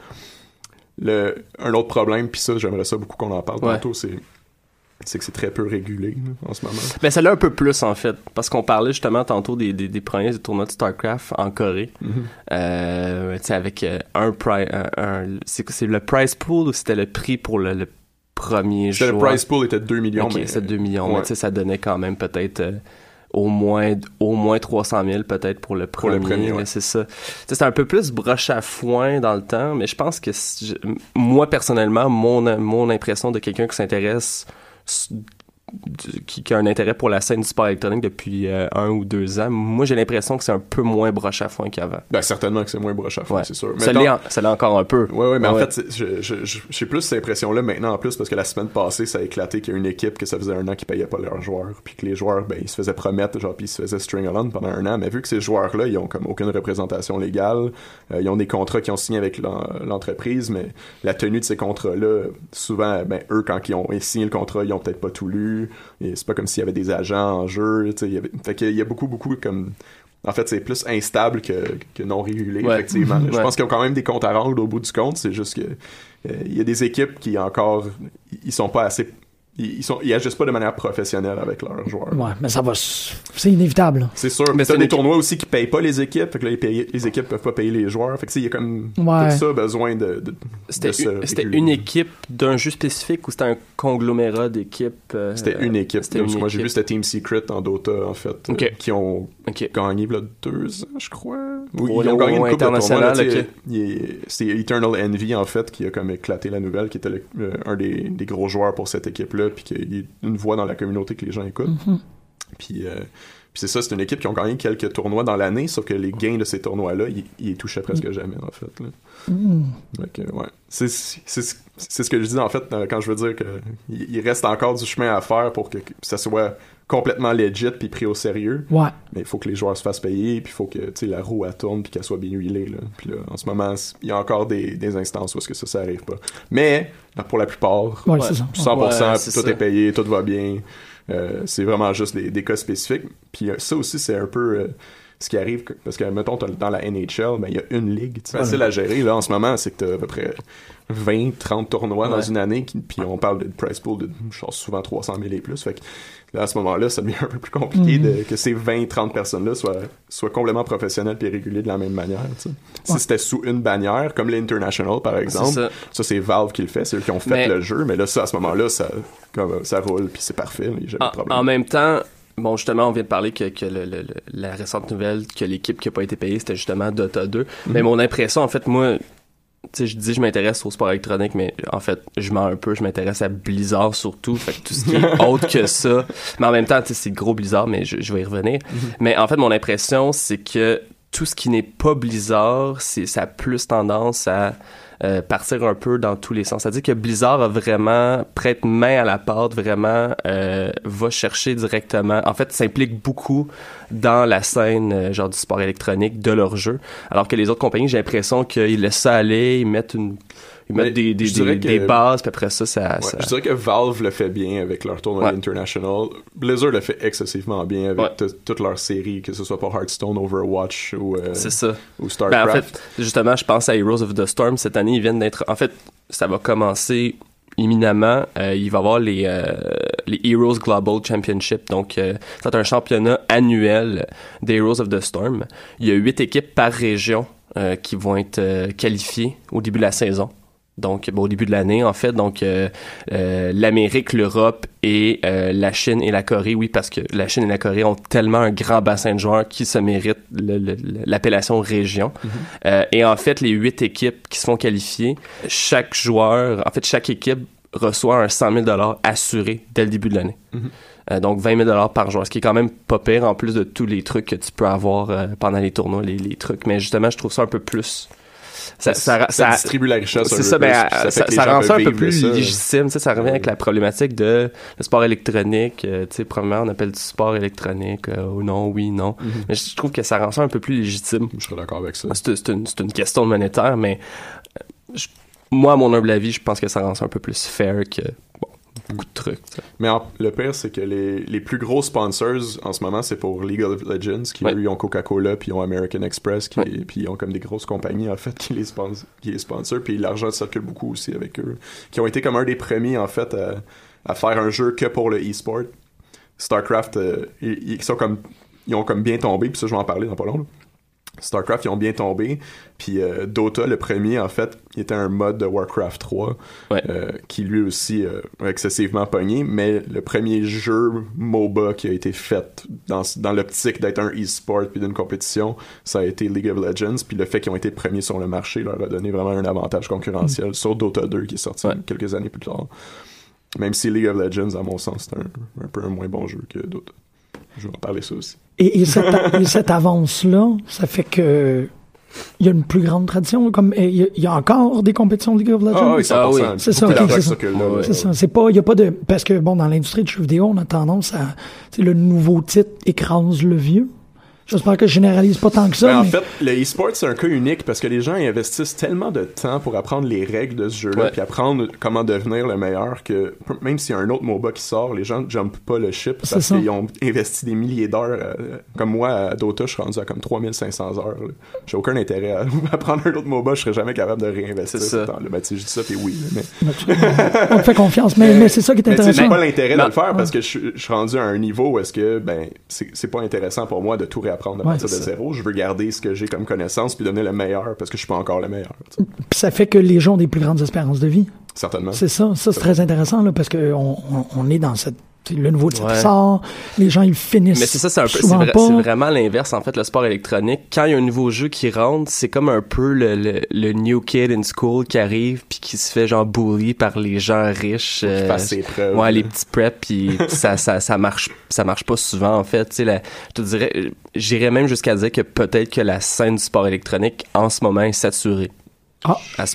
Le, un autre problème, puis ça, j'aimerais ça beaucoup qu'on en parle ouais. tantôt, c'est, c'est que c'est très peu régulé là, en ce moment. Ben, ça l'est un peu plus, en fait, parce qu'on parlait justement tantôt des, des, des premiers des tournois de StarCraft en Corée. Mm-hmm. Euh, tu sais, avec euh, un prize, un, un, c'est, c'est le prize pool ou c'était le prix pour le, le premier c'était joueur? Le prize pool était deux millions. Okay, mais... c'est deux millions, ouais. mais tu sais, ça donnait quand même peut-être euh, au moins au moins trois cent mille peut-être pour le premier. Pour le premier, ouais. Mais c'est ça. T'sais, c'est un peu plus broche à foin dans le temps, mais je pense que si je, moi, personnellement, mon, mon impression de quelqu'un qui s'intéresse... Qui, qui a un intérêt pour la scène du sport électronique depuis euh, un ou deux ans, moi j'ai l'impression que c'est un peu moins broche à foin qu'avant. Ben certainement que c'est moins broche à foin, ouais. c'est sûr. Mais ça, dans... l'est en, ça l'est encore un peu. Ouais, ouais, mais ouais. en fait, je, je, je, j'ai plus cette impression-là maintenant en plus parce que la semaine passée, ça a éclaté qu'il y a une équipe que ça faisait un an qui payait pas leurs joueurs, puis que les joueurs, ben ils se faisaient promettre, genre puis ils se faisaient string along pendant un an, mais vu que ces joueurs-là, ils ont comme aucune représentation légale, euh, ils ont des contrats qu'ils ont signés avec l'entreprise, mais la tenue de ces contrats-là, souvent, ben eux quand ils ont signé le contrat, ils ont peut-être pas tout lu, et c'est pas comme s'il y avait des agents en jeu, tu sais, il y avait... fait qu'il y a beaucoup, beaucoup comme... En fait, c'est plus instable que, que non régulé, ouais. effectivement. Mm-hmm. Je ouais. pense qu'ils ont quand même des comptes à rendre au bout du compte, c'est juste que euh, il y a des équipes qui encore... Ils sont pas assez... Ils, sont, ils agissent pas de manière professionnelle avec leurs joueurs. Ouais, mais ça va... C'est inévitable. C'est sûr. Mais t'as des tournois aussi qui payent pas les équipes, fait que là, les, paye, les équipes peuvent pas payer les joueurs. Fait que, il y a comme ouais. tout ça besoin de, de, c'était de se une, C'était une équipe d'un jeu spécifique ou c'était un conglomérat d'équipes? Euh, c'était une équipe. C'était Donc, une moi, équipe. j'ai vu c'était Team Secret en Dota, en fait, okay. euh, qui ont okay. gagné là, deux ans, je crois. Oui, ils ont gagné une coupe de tournois. Là, okay. il, c'est Eternal Envy, en fait, qui a comme éclaté la nouvelle, qui était le, euh, un des, des gros joueurs pour cette équipe-là, puis qui est une voix dans la communauté que les gens écoutent. Mm-hmm. Puis, euh, puis c'est ça, c'est une équipe qui ont gagné quelques tournois dans l'année, sauf que les gains de ces tournois-là, ils, ils les touchaient presque mm. jamais, en fait. Là. Mm. Donc, euh, ouais. C'est, c'est, c'est, c'est ce que je dis, en fait, quand je veux dire qu'il il reste encore du chemin à faire pour que, que ça soit complètement legit puis pris au sérieux. Ouais. Mais il faut que les joueurs se fassent payer, puis il faut que, tu sais, la roue, elle tourne puis qu'elle soit bien huilée, là. Puis là, en ce moment, il y a encore des, des instances où est-ce que ça, ça arrive pas. Mais, pour la plupart, ouais, c'est ça. cent pour cent, ouais, tout ça. est payé, tout va bien. Euh, c'est vraiment juste des, des cas spécifiques. Puis ça aussi, c'est un peu... Euh, ce qui arrive, parce que, mettons, dans la N H L, ben, il y a une ligue. C'est facile à gérer, là, en ce moment, c'est que t'as à peu près vingt, trente tournois ouais. dans une année, puis on parle de prize pool de, je pense, souvent trois cent mille et plus. Fait que, là, à ce moment-là, ça devient un peu plus compliqué mm-hmm. de, que ces vingt, trente personnes-là soient, soient complètement professionnelles et réguliers de la même manière. Ouais. Si c'était sous une bannière, comme l'International, par exemple, ça. ça, c'est Valve qui le fait, c'est eux qui ont fait mais... le jeu, mais là, ça, à ce moment-là, ça, comme, ça roule, puis c'est parfait, il n'y a jamais de problème. En même temps, bon, justement, on vient de parler que, que le, le, la récente nouvelle, que l'équipe qui n'a pas été payée, c'était justement Dota deux. Mm-hmm. Mais mon impression, en fait, moi... Tu sais, je dis je m'intéresse au sport électronique, mais en fait, je mens un peu, je m'intéresse à Blizzard surtout, fait que tout ce qui est autre que ça, mais en même temps, tu sais, c'est le gros Blizzard, mais je, je vais y revenir. Mm-hmm. Mais en fait, mon impression, c'est que tout ce qui n'est pas Blizzard, c'est, ça a plus tendance à euh, partir un peu dans tous les sens. C'est-à-dire que Blizzard a vraiment, prête main à la pâte, vraiment, euh, va chercher directement, en fait, s'implique beaucoup dans la scène euh, genre du sport électronique de leur jeu, alors que les autres compagnies, j'ai l'impression qu'ils laissent ça aller, ils mettent une ils mettent des, des, des, que, des bases, puis après ça, ça, ouais, ça... Je dirais que Valve le fait bien avec leur tournoi ouais. International. Blizzard le fait excessivement bien avec ouais. t- toutes leurs séries, que ce soit pour Hearthstone, Overwatch ou, euh, c'est ça. ou StarCraft. Ben, en fait, justement, je pense à Heroes of the Storm. Cette année, ils viennent d'être... En fait, ça va commencer imminemment. Euh, il va y avoir les, euh, les Heroes Global Championship. Donc, euh, c'est un championnat annuel des Heroes of the Storm. Il y a huit équipes par région euh, qui vont être euh, qualifiées au début de la saison. Donc, bon, au début de l'année, en fait, donc euh, euh, l'Amérique, l'Europe et euh, la Chine et la Corée, oui, parce que la Chine et la Corée ont tellement un grand bassin de joueurs qui se méritent le, le, l'appellation région. Mm-hmm. Euh, et en fait, les huit équipes qui se font qualifier, chaque joueur, en fait, chaque équipe reçoit un cent mille dollars assuré dès le début de l'année. Mm-hmm. Euh, donc vingt mille dollars par joueur, ce qui est quand même pas pire en plus de tous les trucs que tu peux avoir euh, pendant les tournois, les, les trucs. Mais justement, je trouve ça un peu plus... Ça, ça, ça, ça distribue la richesse. C'est ça, ben, ça, ça, ça rend ça un peu plus ça. légitime. Tu sais, ça revient ouais. avec la problématique de le sport électronique. Euh, tu sais, premièrement, on appelle du sport électronique euh, ou non, oui, non. Mm-hmm. Mais je trouve que ça rend ça un peu plus légitime. Je serais d'accord avec ça. C'est, c'est, une, c'est une question monétaire, mais je, moi, à mon humble avis, je pense que ça rend ça un peu plus fair que... Bon, beaucoup de trucs. T'sais. Mais en, le pire, c'est que les, les plus gros sponsors en ce moment, c'est pour League of Legends, qui ouais. eux, ils ont Coca-Cola, puis ils ont American Express, qui, ouais. puis ils ont comme des grosses compagnies, en fait, qui les, sponsor, qui les sponsorent, puis l'argent circule beaucoup aussi avec eux, qui ont été comme un des premiers, en fait, à, à faire un jeu que pour le e-sport. StarCraft, euh, ils, ils, sont comme, ils ont comme bien tombé, puis ça, je vais en parler dans pas long, là. StarCraft, ils ont bien tombé. Puis euh, Dota, le premier, en fait, il était un mode de Warcraft trois ouais. euh, qui lui aussi euh, a excessivement pogné. Mais le premier jeu MOBA qui a été fait dans, dans l'optique d'être un e-sport puis d'une compétition, ça a été League of Legends. Puis le fait qu'ils ont été premiers sur le marché leur a donné vraiment un avantage concurrentiel mmh. sur Dota deux qui est sorti ouais. quelques années plus tard. Même si League of Legends, à mon sens, c'est un, un peu un moins bon jeu que Dota. Je vais en parler ça aussi. Et, et, cette, et cette avance-là, ça fait que il y a une plus grande tradition. Comme il y, y a encore des compétitions de League of Legends. Ah oui, ah, oui. c'est ça. Okay, c'est ça. Que là, ouais. c'est ça. C'est pas, il y a pas de parce que bon, dans l'industrie du jeu vidéo, on a tendance à, tu sais, le nouveau titre écrase le vieux. J'espère que je généralise pas tant que ça. Ben, mais... En fait, le e-sport, c'est un cas unique parce que les gens investissent tellement de temps pour apprendre les règles de ce jeu-là, ouais. puis apprendre comment devenir le meilleur, que même s'il y a un autre MOBA qui sort, les gens ne jumpent pas le ship parce c'est qu'ils ça. ont investi des milliers d'heures. Euh, comme moi, à Dota, je suis rendu à comme trois mille cinq cents heures. Là. J'ai aucun intérêt à apprendre un autre MOBA, je serais jamais capable de réinvestir ce temps-là. Ben, tu sais, je dis ça, puis oui. Mais... On te fait confiance, mais, mais c'est ça qui est intéressant. J'ai pas l'intérêt non. de le faire parce que je, je suis rendu à un niveau où est-ce que, ben, c'est, c'est pas intéressant pour moi de tout réapprendre à ouais, partir de zéro. Je veux garder ce que j'ai comme connaissance puis donner le meilleur parce que je suis pas encore le meilleur. Puis ça fait que les gens ont des plus grandes espérances de vie. Certainement. C'est ça. Ça, c'est très intéressant là, parce qu'on on, on est dans cette... Le nouveau titre ouais. sort, les gens ils finissent. Mais c'est ça, c'est un peu, c'est, vra- c'est vraiment l'inverse en fait, le sport électronique. Quand il y a un nouveau jeu qui rentre, c'est comme un peu le, le, le new kid in school qui arrive puis qui se fait genre bully par les gens riches. Euh, qui fasse ses preuves. Ouais, les petits preps puis ça, ça, ça marche, ça marche pas souvent en fait. Tu sais, la, je te dirais, j'irais même jusqu'à dire que peut-être que la scène du sport électronique en ce moment est saturée. Ah. À ce,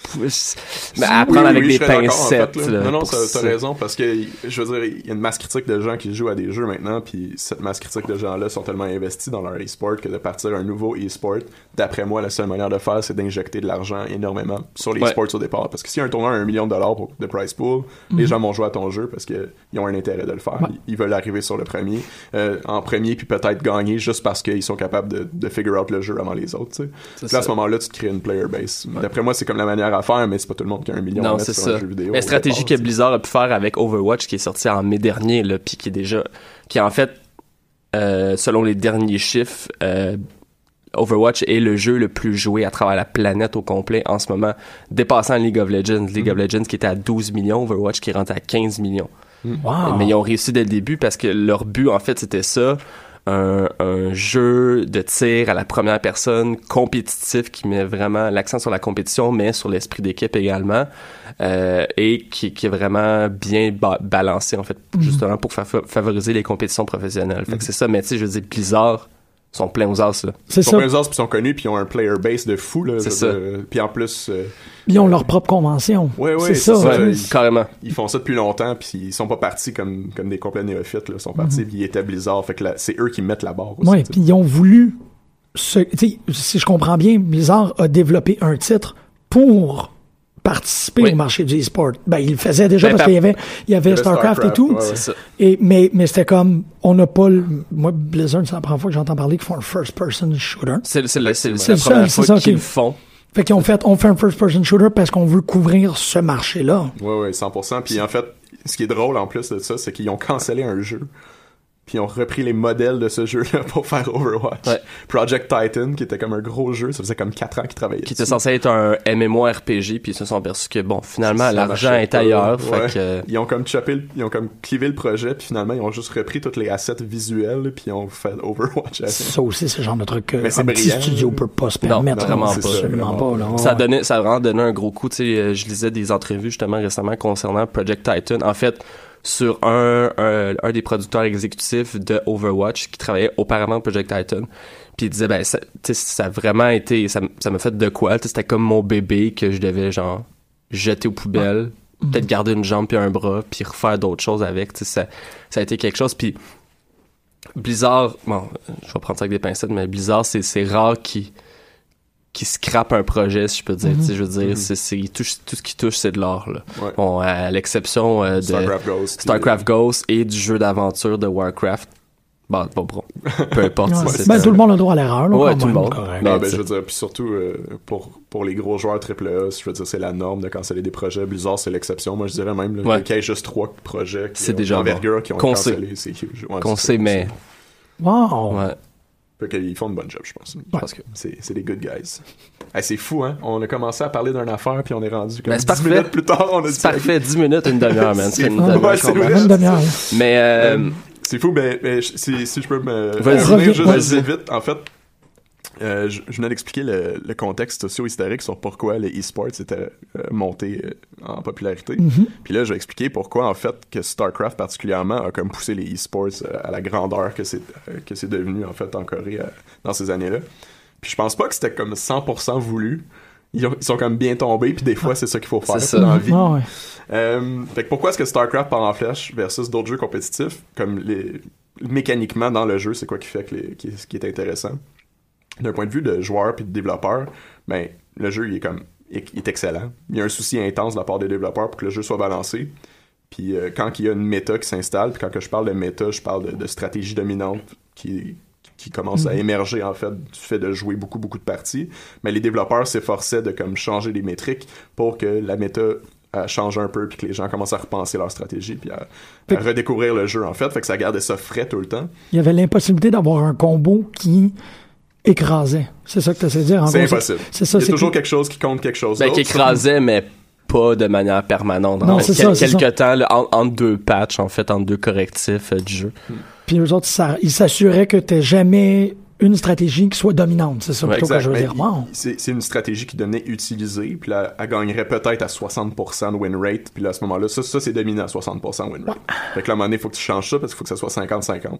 Mais apprendre oui, avec oui, des pincettes. En fait, là, non, non, t'as, t'as raison, parce que, je veux dire, il y a une masse critique de gens qui jouent à des jeux maintenant, puis cette masse critique de gens-là sont tellement investis dans leur e-sport que de partir un nouveau e-sport, d'après moi, la seule manière de faire, c'est d'injecter de l'argent énormément sur les e-sports ouais. au départ. Parce que s'il y a un tournoi à un million de dollars pour, de prize pool, mm-hmm. les gens vont jouer à ton jeu parce qu'ils ont un intérêt de le faire. Ouais. Ils, ils veulent arriver sur le premier, euh, en premier, puis peut-être gagner juste parce qu'ils sont capables de, de figure out le jeu avant les autres, tu sais. Là, à ce moment-là, tu te crées une player base. Ouais. D'après moi, c'est comme la manière à faire, mais c'est pas tout le monde qui a un million non, à mettre sur ça. Un jeu vidéo. La stratégie départ, que Blizzard a pu faire avec Overwatch, qui est sorti en mai dernier, là, puis qui est déjà, qui en fait, euh, selon les derniers chiffres, euh, Overwatch est le jeu le plus joué à travers la planète au complet en ce moment, dépassant League of Legends. League mm. of Legends qui était à douze millions, Overwatch qui rentre à quinze millions. Wow. Mais ils ont réussi dès le début parce que leur but, en fait, c'était ça. Un, un jeu de tir à la première personne compétitif qui met vraiment l'accent sur la compétition mais sur l'esprit d'équipe également euh, et qui, qui est vraiment bien ba- balancé en fait mm-hmm. justement pour fa- favoriser les compétitions professionnelles. Fait mm-hmm. que c'est ça, mais tu sais, je veux dire, Blizzard sont pleins aux as, là. C'est ils sont ça. pleins aux as, puis ils sont connus, puis ils ont un player base de fou, là. C'est ça. De, puis en plus... Euh, ils ont leur propre convention. Oui, oui, c'est, c'est ça. ça. Ouais. Ils, carrément. Ils font ça depuis longtemps, puis ils sont pas partis comme, comme des complets néophytes, là. Ils sont partis, mm-hmm. puis ils étaient Blizzard. Fait que là, c'est eux qui mettent la barre aussi. Oui, puis ils ont voulu... Se, si je comprends bien, Blizzard a développé un titre pour... participer oui. au marché du e-sport. Ben, il le faisait déjà ben, parce qu'il y avait, il y avait StarCraft, Starcraft et tout. Ouais, c'est ça. Et, mais, mais c'était comme, on n'a pas le, moi, Blizzard, c'est la première fois que j'entends parler qu'ils font un first-person shooter. C'est, c'est, le, c'est, c'est la première ça, fois ça, qu'ils okay. le font. Fait qu'ils ont fait, on fait un first-person shooter parce qu'on veut couvrir ce marché-là. Oui, oui, cent pour cent. Puis en fait, ce qui est drôle en plus de ça, c'est qu'ils ont cancellé un jeu. Puis ils ont repris les modèles de ce jeu-là pour faire Overwatch. Ouais. Project Titan, qui était comme un gros jeu, ça faisait comme quatre ans qu'ils travaillaient Qui dessus. était censé être un MMORPG, puis ils se sont aperçus que, bon, finalement, ça l'argent est ailleurs. Ouais. Fait que... Ils ont comme chopé, le, ils ont comme clivé le projet, puis finalement, ils ont juste repris tous les assets visuels, puis ils ont fait Overwatch. Ça aussi, c'est le genre de truc que un petit studio peut pas se permettre. Non, vraiment non, pas. Absolument pas. Là. Ça, a donné, ça a vraiment donné un gros coup. Tu sais, je lisais des entrevues, justement, récemment, concernant Project Titan. En fait... sur un, un, un des producteurs exécutifs de Overwatch qui travaillait auparavant Project Titan. Puis il disait, ben, ça, ça a vraiment été, ça, ça m'a fait de quoi, c'était comme mon bébé que je devais, genre, jeter aux poubelles, ah. peut-être garder une jambe puis un bras, puis refaire d'autres choses avec, tu sais, ça, ça a été quelque chose. Puis Blizzard, bon, je vais prendre ça avec des pincettes, mais Blizzard, c'est, c'est rare qui qui scrape un projet, si je peux dire. Mm-hmm. Tu sais, je veux dire, mm-hmm. c'est, c'est, il touche, tout ce qui touche, c'est de l'art, là. Ouais. Bon, à l'exception euh, de Starcraft Ghost, Starcraft Ghost et du jeu d'aventure de Warcraft. Bon, bon, bon. Peu importe. Ouais. C'est, ben, c'est, tout le monde a le droit à l'erreur, là. Ouais, tout le monde. Non, ben, je veux dire, puis surtout, euh, pour, pour les gros joueurs triple A, je veux dire, c'est la norme de canceller des projets. Blizzard, c'est l'exception. Moi, je dirais même, là, ouais. qu'il y ait juste trois projets qui c'est ont, déjà d'envergure bon. qui ont qu'on cancellé. Sait. C'est huge. Ouais, qu'on c'est sait, mais... Wow! Ouais. Fait qu'ils font une bonne job, je pense. Ouais. Parce que c'est, c'est des good guys. Hey, c'est fou, hein? On a commencé à parler d'une affaire, puis on est rendu comme ben, dix parfait. minutes plus tard. On a c'est dit... parfait, dix minutes, une demi-heure, man. C'est, c'est une fou, demi-heure. ouais, c'est vrai, une demi-heure. Mais, euh... euh... C'est fou, ben, ben si, si je peux me... Vas-y, revenir juste vas-y. vite, en fait... Euh, je, je venais d'expliquer le, le contexte socio-historique sur pourquoi les e-sports étaient euh, montés euh, en popularité. Mm-hmm. Puis là, je vais expliquer pourquoi, en fait, que StarCraft particulièrement a comme poussé les e-sports euh, à la grandeur que c'est, euh, que c'est devenu, en fait, en Corée euh, dans ces années-là. Puis je pense pas que c'était comme cent pour cent voulu. Ils, ont, ils sont comme bien tombés, puis des fois, c'est ça qu'il faut faire c'est ça. dans la vie. Ah ouais. euh, fait que pourquoi est-ce que StarCraft part en flèche versus d'autres jeux compétitifs, comme les... mécaniquement dans le jeu, c'est quoi qui fait que les... qui, qui est intéressant? D'un point de vue de joueur puis de développeur, ben le jeu il est comme il est excellent. Il y a un souci intense de la part des développeurs pour que le jeu soit balancé. Puis euh, quand il y a une méta qui s'installe, puis quand que je parle de méta, je parle de, de stratégie dominante qui qui commence à émerger en fait du fait de jouer beaucoup beaucoup de parties. Mais les développeurs s'efforçaient de comme changer les métriques pour que la méta à changer un peu puis que les gens commencent à repenser leur stratégie puis à, à redécouvrir le jeu en fait. Fait que ça gardait ça frais tout le temps. Il y avait l'impossibilité d'avoir un combo qui écrasait. C'est ça que tu essaies de dire. En c'est gros, impossible. C'est, c'est ça, il y a c'est toujours que... quelque chose qui compte quelque chose ben, d'autre. Qui écrasait, mais pas de manière permanente. Non, en c'est fait, ça, c'est quelques ça. temps, là, en, entre deux patchs, en fait, entre deux correctifs euh, du jeu. Puis eux autres, ça, ils s'assuraient que t'aies jamais une stratégie qui soit dominante. C'est ça ouais, plutôt exact. que je veux Mais dire. Wow. il, c'est, c'est une stratégie qui devenait utilisée, puis là, elle gagnerait peut-être à soixante pour cent de win rate, puis là, à ce moment-là, ça, ça c'est dominant à soixante pour cent win rate. Ouais. Fait que là, à un moment donné, il faut que tu changes ça, parce qu'il faut que ça soit cinquante cinquante.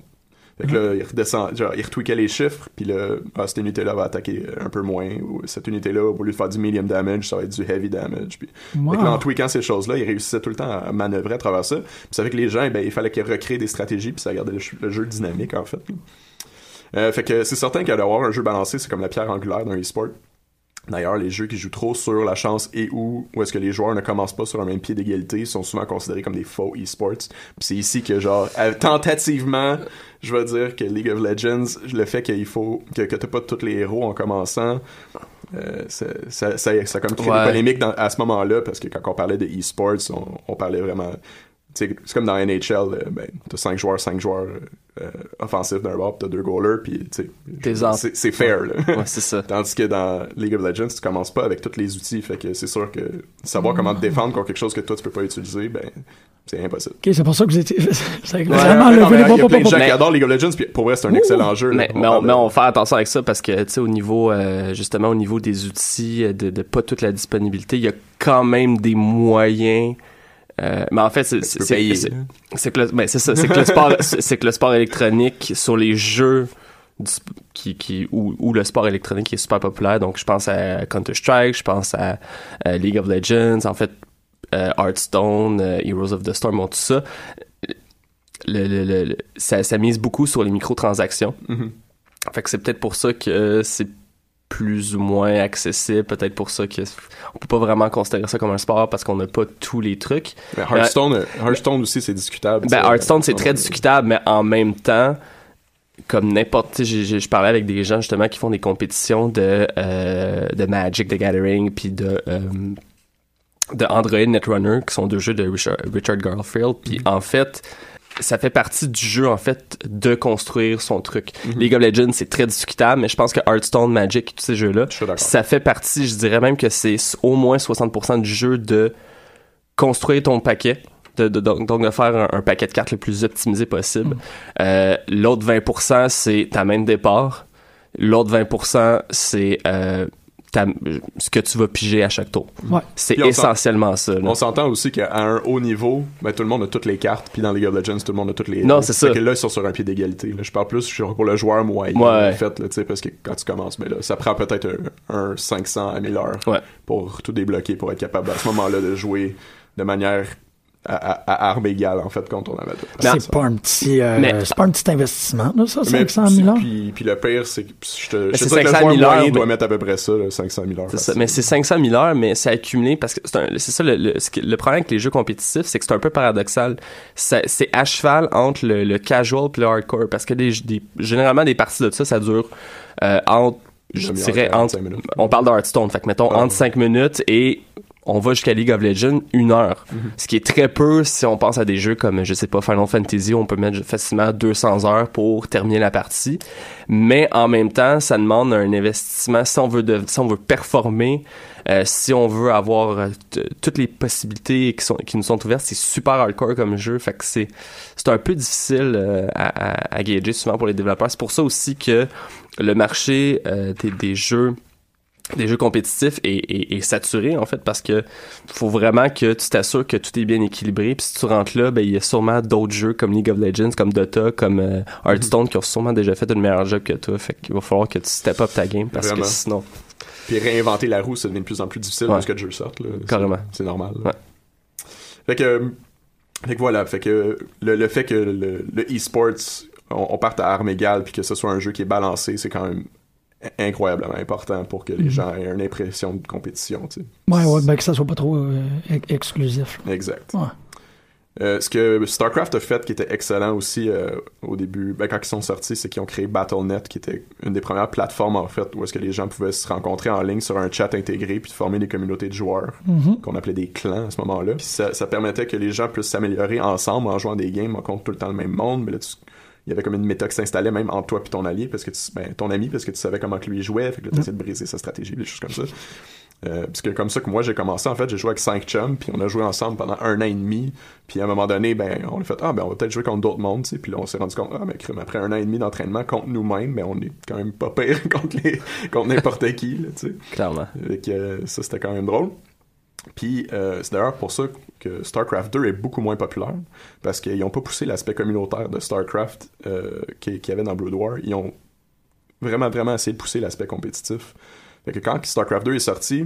Fait que là, il redescend, genre, il retweakait les chiffres, puis là, ah, cette unité-là va attaquer un peu moins, ou cette unité-là, au lieu de faire du medium damage, ça va être du heavy damage. Puis, wow. Fait que là, en tweakant ces choses-là, il réussissait tout le temps à manœuvrer à travers ça. Puis ça fait que les gens, ben, il fallait qu'ils recréent des stratégies, puis ça gardait le, le jeu dynamique, en fait. Euh, fait que c'est certain qu'à d'avoir un jeu balancé, c'est comme la pierre angulaire d'un e-sport. D'ailleurs, les jeux qui jouent trop sur la chance et où, où est-ce que les joueurs ne commencent pas sur un même pied d'égalité sont souvent considérés comme des faux e-sports. Puis c'est ici que, genre, tentativement, je vais dire que League of Legends, le fait qu'il faut, que, que t'as pas tous les héros en commençant, euh, ça, ça, ça, ça a comme créé ouais. des polémiques dans, à ce moment-là, parce que quand on parlait de e-sports, on, on parlait vraiment... T'sais, c'est comme dans N H L, euh, ben, t'as cinq joueurs, cinq joueurs euh, offensifs d'un bord, pis t'as deux goalers, pis c'est, c'est fair, là. Ouais, c'est ça. Tandis que dans League of Legends, tu commences pas avec tous les outils, fait que c'est sûr que savoir comment te défendre contre quelque chose que toi tu peux pas utiliser, ben, c'est impossible. Ok, c'est pour ça que vous étiez... c'est ouais, vraiment ouais, le... Il y a plein de gens qui adorent League of Legends, pis pour vrai, c'est un excellent Ouh. jeu. Mais, là, mais, on, mais on va faire attention avec ça, parce que, tu sais, au niveau, euh, justement, au niveau des outils, de, de pas toute la disponibilité, il y a quand même des moyens... Euh, mais en fait, c'est, c'est, c'est, c'est, c'est que le, ben, c'est ça, c'est que le sport, c'est, c'est que le sport électronique sur les jeux qui, qui, où, où le sport électronique est super populaire. Donc, je pense à Counter-Strike, je pense à, à League of Legends, en fait, euh, Hearthstone, euh, Heroes of the Storm, bon, tout ça. Le, le, le, le, ça, ça mise beaucoup sur les microtransactions. Mm-hmm. Fait que c'est peut-être pour ça que c'est plus ou moins accessible, peut-être pour ça que on peut pas vraiment considérer ça comme un sport parce qu'on n'a pas tous les trucs. Mais Hearthstone, euh, Hearthstone aussi c'est discutable. Ben Hearthstone c'est très discutable, mais en même temps, comme n'importe, je parlais avec des gens justement qui font des compétitions de euh, de Magic the Gathering puis de euh, de Android Netrunner qui sont deux jeux de Richard, Richard Garfield, puis mm-hmm. en fait ça fait partie du jeu, en fait, de construire son truc. Mm-hmm. League of Legends, c'est très discutable, mais je pense que Hearthstone, Magic, tous ces jeux-là, ça fait partie, je dirais même que c'est au moins soixante pour cent du jeu de construire ton paquet, de, de, de, donc de faire un, un paquet de cartes le plus optimisé possible. Mm-hmm. Euh, l'autre vingt pour cent, c'est ta main de départ. L'autre vingt pour cent, c'est... Euh, Ta, ce que tu vas piger à chaque tour. Ouais. C'est essentiellement ça. Là. On s'entend aussi qu'à un haut niveau, ben, tout le monde a toutes les cartes, puis dans League of Legends, tout le monde a toutes les... Non, c'est ça. Fait que là, ils sont sur un pied d'égalité. Là. Je parle plus sur, pour le joueur moyen, ouais. en fait, là, parce que quand tu commences, ben, là, ça prend peut-être un, un cinq cents à mille heures ouais. pour tout débloquer, pour être capable à ce moment-là de jouer de manière... À, à, à armes égales, en fait, quand on avait tout. C'est pas un petit, euh, mais, c'est pas un petit investissement, là, ça, cinq cent mille heures. Puis, puis le pire, c'est que je te, je te dis que le joueur moyen doit mettre à peu près ça, là, cinq cent mille heures. C'est ça, mais c'est cinq cent mille heures, mais c'est accumulé parce que c'est, un, c'est ça, le, le, le problème avec les jeux compétitifs, c'est que c'est un peu paradoxal. Ça, c'est à cheval entre le, le casual et le hardcore, parce que des, des, généralement, des parties de ça, ça dure euh, entre, je dirais, entre, on parle de Hearthstone, fait que mettons, ah, entre cinq minutes et on va jusqu'à League of Legends une heure. Mm-hmm. Ce qui est très peu si on pense à des jeux comme, je sais pas, Final Fantasy, où on peut mettre facilement deux cents heures pour terminer la partie. Mais en même temps, ça demande un investissement si on veut, de, si on veut performer, euh, si on veut avoir euh, t- toutes les possibilités qui, sont, qui nous sont ouvertes. C'est super hardcore comme jeu. Fait que c'est, c'est un peu difficile euh, à, à, à gager souvent pour les développeurs. C'est pour ça aussi que le marché euh, des, des jeux des jeux compétitifs est, est, est saturé en fait parce que faut vraiment que tu t'assures que tout est bien équilibré, puis si tu rentres là, ben il y a sûrement d'autres jeux comme League of Legends, comme Dota, comme euh, Hearthstone mm-hmm. qui ont sûrement déjà fait une meilleure job que toi, fait qu'il va falloir que tu step up ta game parce vraiment. Que sinon puis réinventer la roue ça devient de plus en plus difficile ouais. jusqu'à que le jeu sorte là. Carrément c'est, c'est normal ouais. fait que fait que voilà fait que le, le fait que le, le e-sports on, on parte à armes égales puis que ce soit un jeu qui est balancé, c'est quand même incroyablement important pour que les gens aient une impression de compétition, tu sais. Ouais, ouais, ben que ça soit pas trop euh, exclusif. Exact. Ouais. Euh, ce que StarCraft a fait qui était excellent aussi euh, au début, ben quand ils sont sortis, c'est qu'ils ont créé Battle point net qui était une des premières plateformes en fait où est-ce que les gens pouvaient se rencontrer en ligne sur un chat intégré puis former des communautés de joueurs mm-hmm. qu'on appelait des clans à ce moment-là. Puis ça, ça permettait que les gens puissent s'améliorer ensemble en jouant des games contre tout le temps le même monde, mais là tu il y avait comme une méta qui s'installait même entre toi et ton allié parce que tu, ben, ton ami parce que tu savais comment que lui jouait, fait que là t'essayais de briser sa stratégie, des choses comme ça. Euh, parce que comme ça que moi j'ai commencé, en fait j'ai joué avec cinq chums puis on a joué ensemble pendant un an et demi, puis à un moment donné ben on a fait ah ben on va peut-être jouer contre d'autres mondes, tu sais, puis là on s'est rendu compte ah ben crème, après un an et demi d'entraînement contre nous-mêmes, ben on est quand même pas pire contre les contre n'importe qui là, tu sais. Clairement. Fait que euh, ça c'était quand même drôle. Puis euh, c'est d'ailleurs pour ça que StarCraft deux est beaucoup moins populaire, parce qu'ils n'ont pas poussé l'aspect communautaire de StarCraft euh, qu'il y avait dans Brood War. Ils ont vraiment, vraiment essayé de pousser l'aspect compétitif. Fait que quand StarCraft deux est sorti,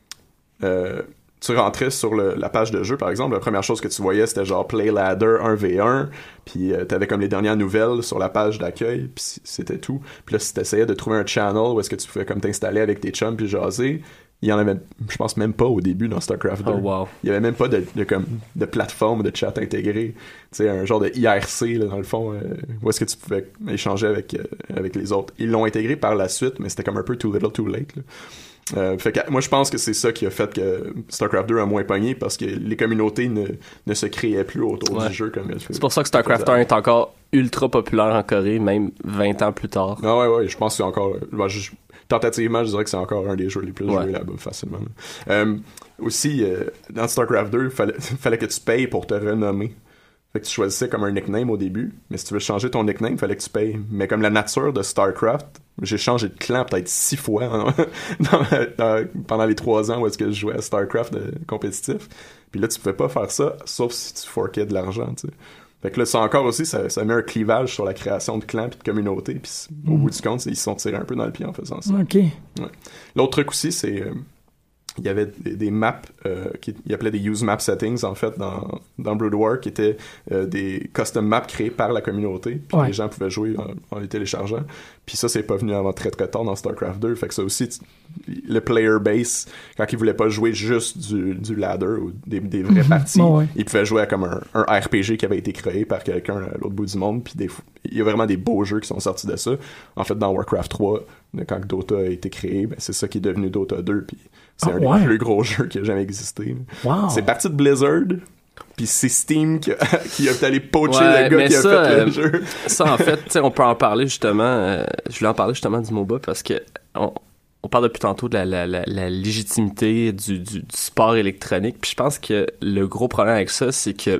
euh, tu rentrais sur le, la page de jeu, par exemple, la première chose que tu voyais, c'était genre Play Ladder un v un, puis euh, t'avais comme les dernières nouvelles sur la page d'accueil, puis c'était tout. Puis là, si t'essayais de trouver un channel où est-ce que tu pouvais comme t'installer avec tes chums puis jaser, il y en avait, je pense même pas au début dans StarCraft deux. Oh, wow. Il y avait même pas de, de, comme, de plateforme de chat intégré. Tu sais, un genre de I R C, là, dans le fond, euh, où est-ce que tu pouvais échanger avec, euh, avec les autres. Ils l'ont intégré par la suite, mais c'était comme un peu too little, too late, là. Euh, fait que moi je pense que c'est ça qui a fait que StarCraft deux a moins pogné, parce que les communautés ne, ne se créaient plus autour ouais. du jeu comme c'est pour ça que StarCraft un est encore ultra populaire en Corée, même vingt ans plus tard. Ah ouais ouais, je pense que c'est encore ben, je, tentativement je dirais que c'est encore un des jeux les plus ouais. joués là-bas facilement. Euh, aussi euh, dans StarCraft deux fallait, fallait que tu payes pour te renommer. Fait que tu choisissais comme un nickname au début, mais si tu veux changer ton nickname, il fallait que tu payes. Mais comme la nature de StarCraft, j'ai changé de clan peut-être six fois hein, dans, dans, pendant les trois ans où est-ce que je jouais à StarCraft euh, compétitif. Puis là, tu pouvais pas faire ça, sauf si tu forquais de l'argent, tu sais. Fait que là, ça encore aussi, ça, ça met un clivage sur la création de clans puis de communautés. Puis mm. au bout du compte, ils se sont tirés un peu dans le pied en faisant ça. OK. Ouais. L'autre truc aussi, c'est... Euh, il y avait des, des maps euh, qui ils appelaient des use map settings en fait dans dans Brood War, qui étaient euh, des custom maps créés par la communauté, puis ouais. les gens pouvaient jouer en, en les téléchargeant. Puis ça c'est pas venu avant très très tard dans StarCraft deux, fait que ça aussi tu, le player base, quand ils voulaient pas jouer juste du du ladder ou des des vraies mm-hmm. parties, oh, ouais. ils pouvaient jouer à comme un, un R P G qui avait été créé par quelqu'un à l'autre bout du monde. Puis des il y a vraiment des beaux jeux qui sont sortis de ça. En fait dans Warcraft trois, quand Dota a été créé, ben c'est ça qui est devenu Dota deux, puis c'est oh, un ouais. des plus gros jeux qui a jamais existé. Wow. C'est parti de Blizzard, puis c'est Steam qui a, qui a allé poacher ouais, le gars qui ça, a fait euh, le jeu. Ça, en fait, on peut en parler justement. Euh, je voulais en parler justement du MOBA parce que on, on parle depuis tantôt de la, la, la, la légitimité du, du, du sport électronique. Puis je pense que le gros problème avec ça, c'est que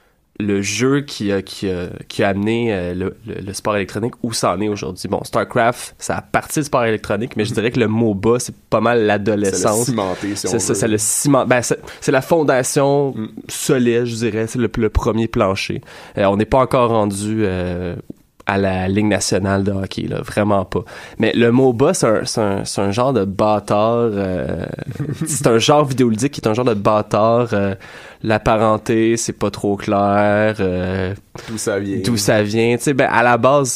le jeu qui a, qui a, qui a amené euh, le, le, le sport électronique où ça en est aujourd'hui. Bon, StarCraft, ça a parti du sport électronique, mais je dirais que le MOBA, c'est pas mal l'adolescence. C'est le cimenté, si on c'est, veut. C'est, c'est le ciment, ben, c'est, c'est la fondation mm. solide, je dirais. C'est le, le premier plancher. Euh, on n'est pas encore rendu euh, à la Ligue nationale de hockey, là, vraiment pas. Mais le MOBA, c'est un, c'est un, c'est un genre de bâtard. Euh, c'est un genre vidéoludique qui est un genre de bâtard. Euh, la parenté, c'est pas trop clair. Euh, d'où ça vient. D'où ça vient. Tu sais, ben, à la base,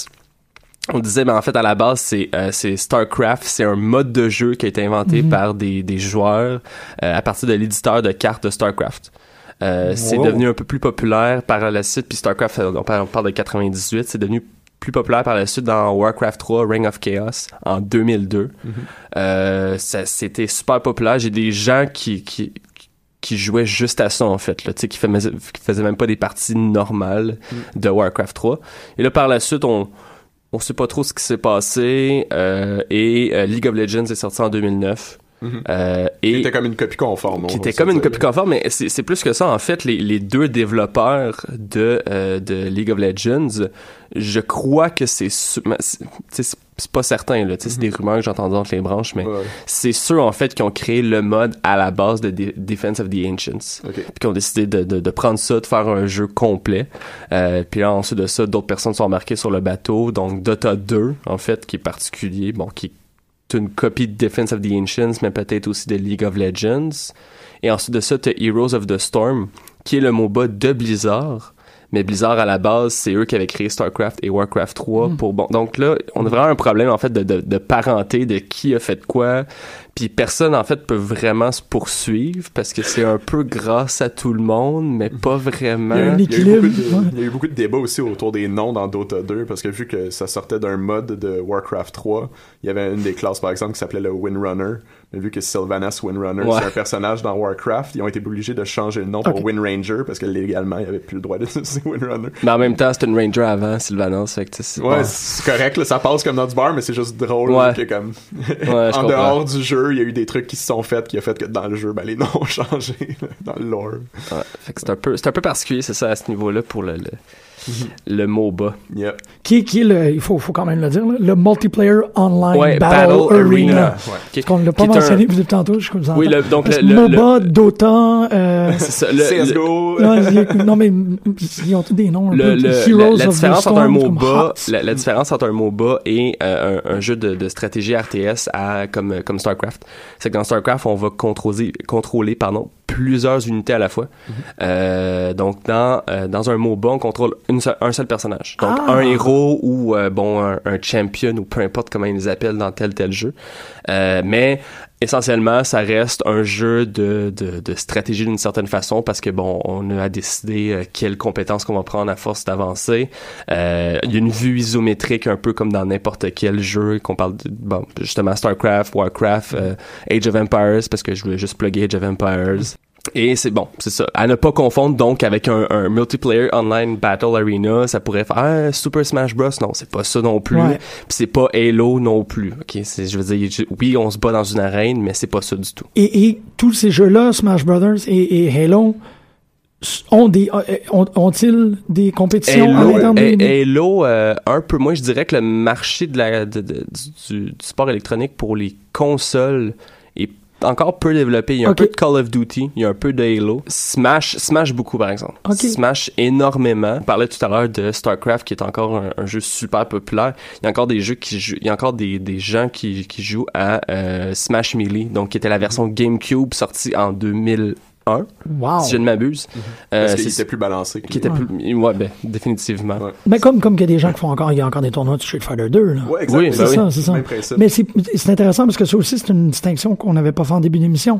on disait, mais en fait, à la base, c'est, euh, c'est StarCraft. C'est un mode de jeu qui a été inventé mm-hmm. par des, des joueurs euh, à partir de l'éditeur de cartes de StarCraft. Euh, wow. C'est devenu un peu plus populaire par la suite. Puis StarCraft, on parle, on parle de quatre-vingt-dix-huit. C'est devenu plus populaire par la suite dans Warcraft trois, Ring of Chaos, en deux mille deux. Mm-hmm. Euh, ça, c'était super populaire. J'ai des gens qui... qui qui jouaient juste à ça, en fait, là, tu sais, qui faisaient, qui faisaient même pas des parties normales mm. de Warcraft trois. Et là, par la suite, on on sait pas trop ce qui s'est passé, euh, et euh, League of Legends est sorti en deux mille neuf. Mm-hmm. Euh, et qui était comme une copie conforme. Qui était comme une copie conforme, mais c'est, c'est plus que ça. En fait, les, les deux développeurs de, euh, de League of Legends, je crois que c'est... c'est, c'est c'est pas certain, là, tu sais, mm-hmm. c'est des rumeurs que j'ai entendues entre les branches, mais ouais. c'est ceux, en fait, qui ont créé le mode à la base de D- Defense of the Ancients. Okay. Puis qui ont décidé de, de, de prendre ça, de faire un jeu complet. Euh, puis là, ensuite de ça, d'autres personnes sont embarquées sur le bateau. Donc, Dota deux, en fait, qui est particulier, bon, qui est une copie de Defense of the Ancients, mais peut-être aussi de League of Legends. Et ensuite de ça, t'as Heroes of the Storm, qui est le MOBA de Blizzard. Mais Blizzard, à la base, c'est eux qui avaient créé StarCraft et Warcraft trois. Mm. Pour, bon, donc là, on a vraiment un problème, en fait, de, de, de parenté, de qui a fait quoi. Puis personne, en fait, peut vraiment se poursuivre parce que c'est un peu grâce à tout le monde, mais pas vraiment. Il y a un équilibre. Il y a eu beaucoup de, il y a eu beaucoup de débats aussi autour des noms dans Dota deux, parce que vu que ça sortait d'un mode de Warcraft trois, il y avait une des classes, par exemple, qui s'appelait le Windrunner. Mais vu que Sylvanas Windrunner, ouais. c'est un personnage dans Warcraft, ils ont été obligés de changer le nom okay. pour Windranger, parce que légalement, ils n'avaient plus le droit d'utiliser Windrunner. Mais en même temps, c'était une Ranger avant, Sylvanas. Fait que c'est... Ouais, ouais, c'est correct, là, ça passe comme dans du bar, mais c'est juste drôle ouais. que comme ouais, en dehors du jeu, jeu, il y a eu des trucs qui se sont faits qui a fait que dans le jeu, ben les noms ont changé là, dans le lore. Ouais, fait que c'est un peu, c'est un peu particulier, c'est ça, à ce niveau-là pour le, le, mm-hmm. le MOBA. Yep. Qui, qui est le, il faut, faut quand même le dire, là, le Multiplayer Online ouais, Battle, Battle Arena. Arena. Ouais. Parce qu'on ne l'a pas mentionné un... depuis tantôt, je comprends. Oui, le, donc Parce le, le, MOBA, le... Dota, euh... c'est ça, le, C S G O. Non, non, mais ils ont tous des noms. Un le, peu, le, Heroes la, la of différence Storm, entre un MOBA, la, la mm. différence entre un MOBA et euh, un, un jeu de, de stratégie R T S à, comme, comme StarCraft, c'est que dans StarCraft, on va contrôler, contrôler pardon, plusieurs unités à la fois. Mm-hmm. Euh, donc, dans, euh, dans un MOBA, on contrôle une seule, un seul personnage. Donc, ah. un héros ou, euh, bon, un, un champion ou peu importe comment ils les appellent dans tel tel jeu. Euh, mais essentiellement, ça reste un jeu de, de, de stratégie d'une certaine façon parce que, bon, on a à décider euh, quelles compétences qu'on va prendre à force d'avancer. Euh, il y a une vue isométrique un peu comme dans n'importe quel jeu, qu'on parle de, bon, justement, StarCraft, Warcraft, euh, Age of Empires, parce que je voulais juste plugger Age of Empires. Et c'est bon, c'est ça. À ne pas confondre donc avec un, un multiplayer online battle arena, ça pourrait faire ah, Super Smash Bros. Non, c'est pas ça non plus. Ouais. Puis c'est pas Halo non plus. Ok, c'est, je veux dire, je, oui, on se bat dans une arène, mais c'est pas ça du tout. Et, et tous ces jeux-là, Smash Brothers et, et Halo, ont des ont, ont-ils des compétitions Halo, à l'intérieur des... Halo, euh, un peu moins, je dirais que le marché de la de, de, du, du sport électronique pour les consoles est encore peu développé. Il y a okay. un peu de Call of Duty, il y a un peu de Halo. Smash, Smash beaucoup par exemple. Okay. Smash énormément. On parlait tout à l'heure de StarCraft qui est encore un, un jeu super populaire. Il y a encore des jeux qui jouent, il y a encore des, des gens qui, qui jouent à euh, Smash Melee, donc qui était la version GameCube sortie en deux mille un, wow. si je ne m'abuse. Mm-hmm. Euh, Parce qu'il était plus balancé. Qui était ouais. plus, ouais, ben, définitivement. Ouais. Mais comme, comme il y a des gens qui font encore, il y a encore des tournois de Street Fighter deux, là. Ouais, exactement. Oui, c'est ben ça, oui. c'est ça. Même principe. Mais c'est, c'est intéressant parce que ça aussi, c'est une distinction qu'on n'avait pas fait en début d'émission.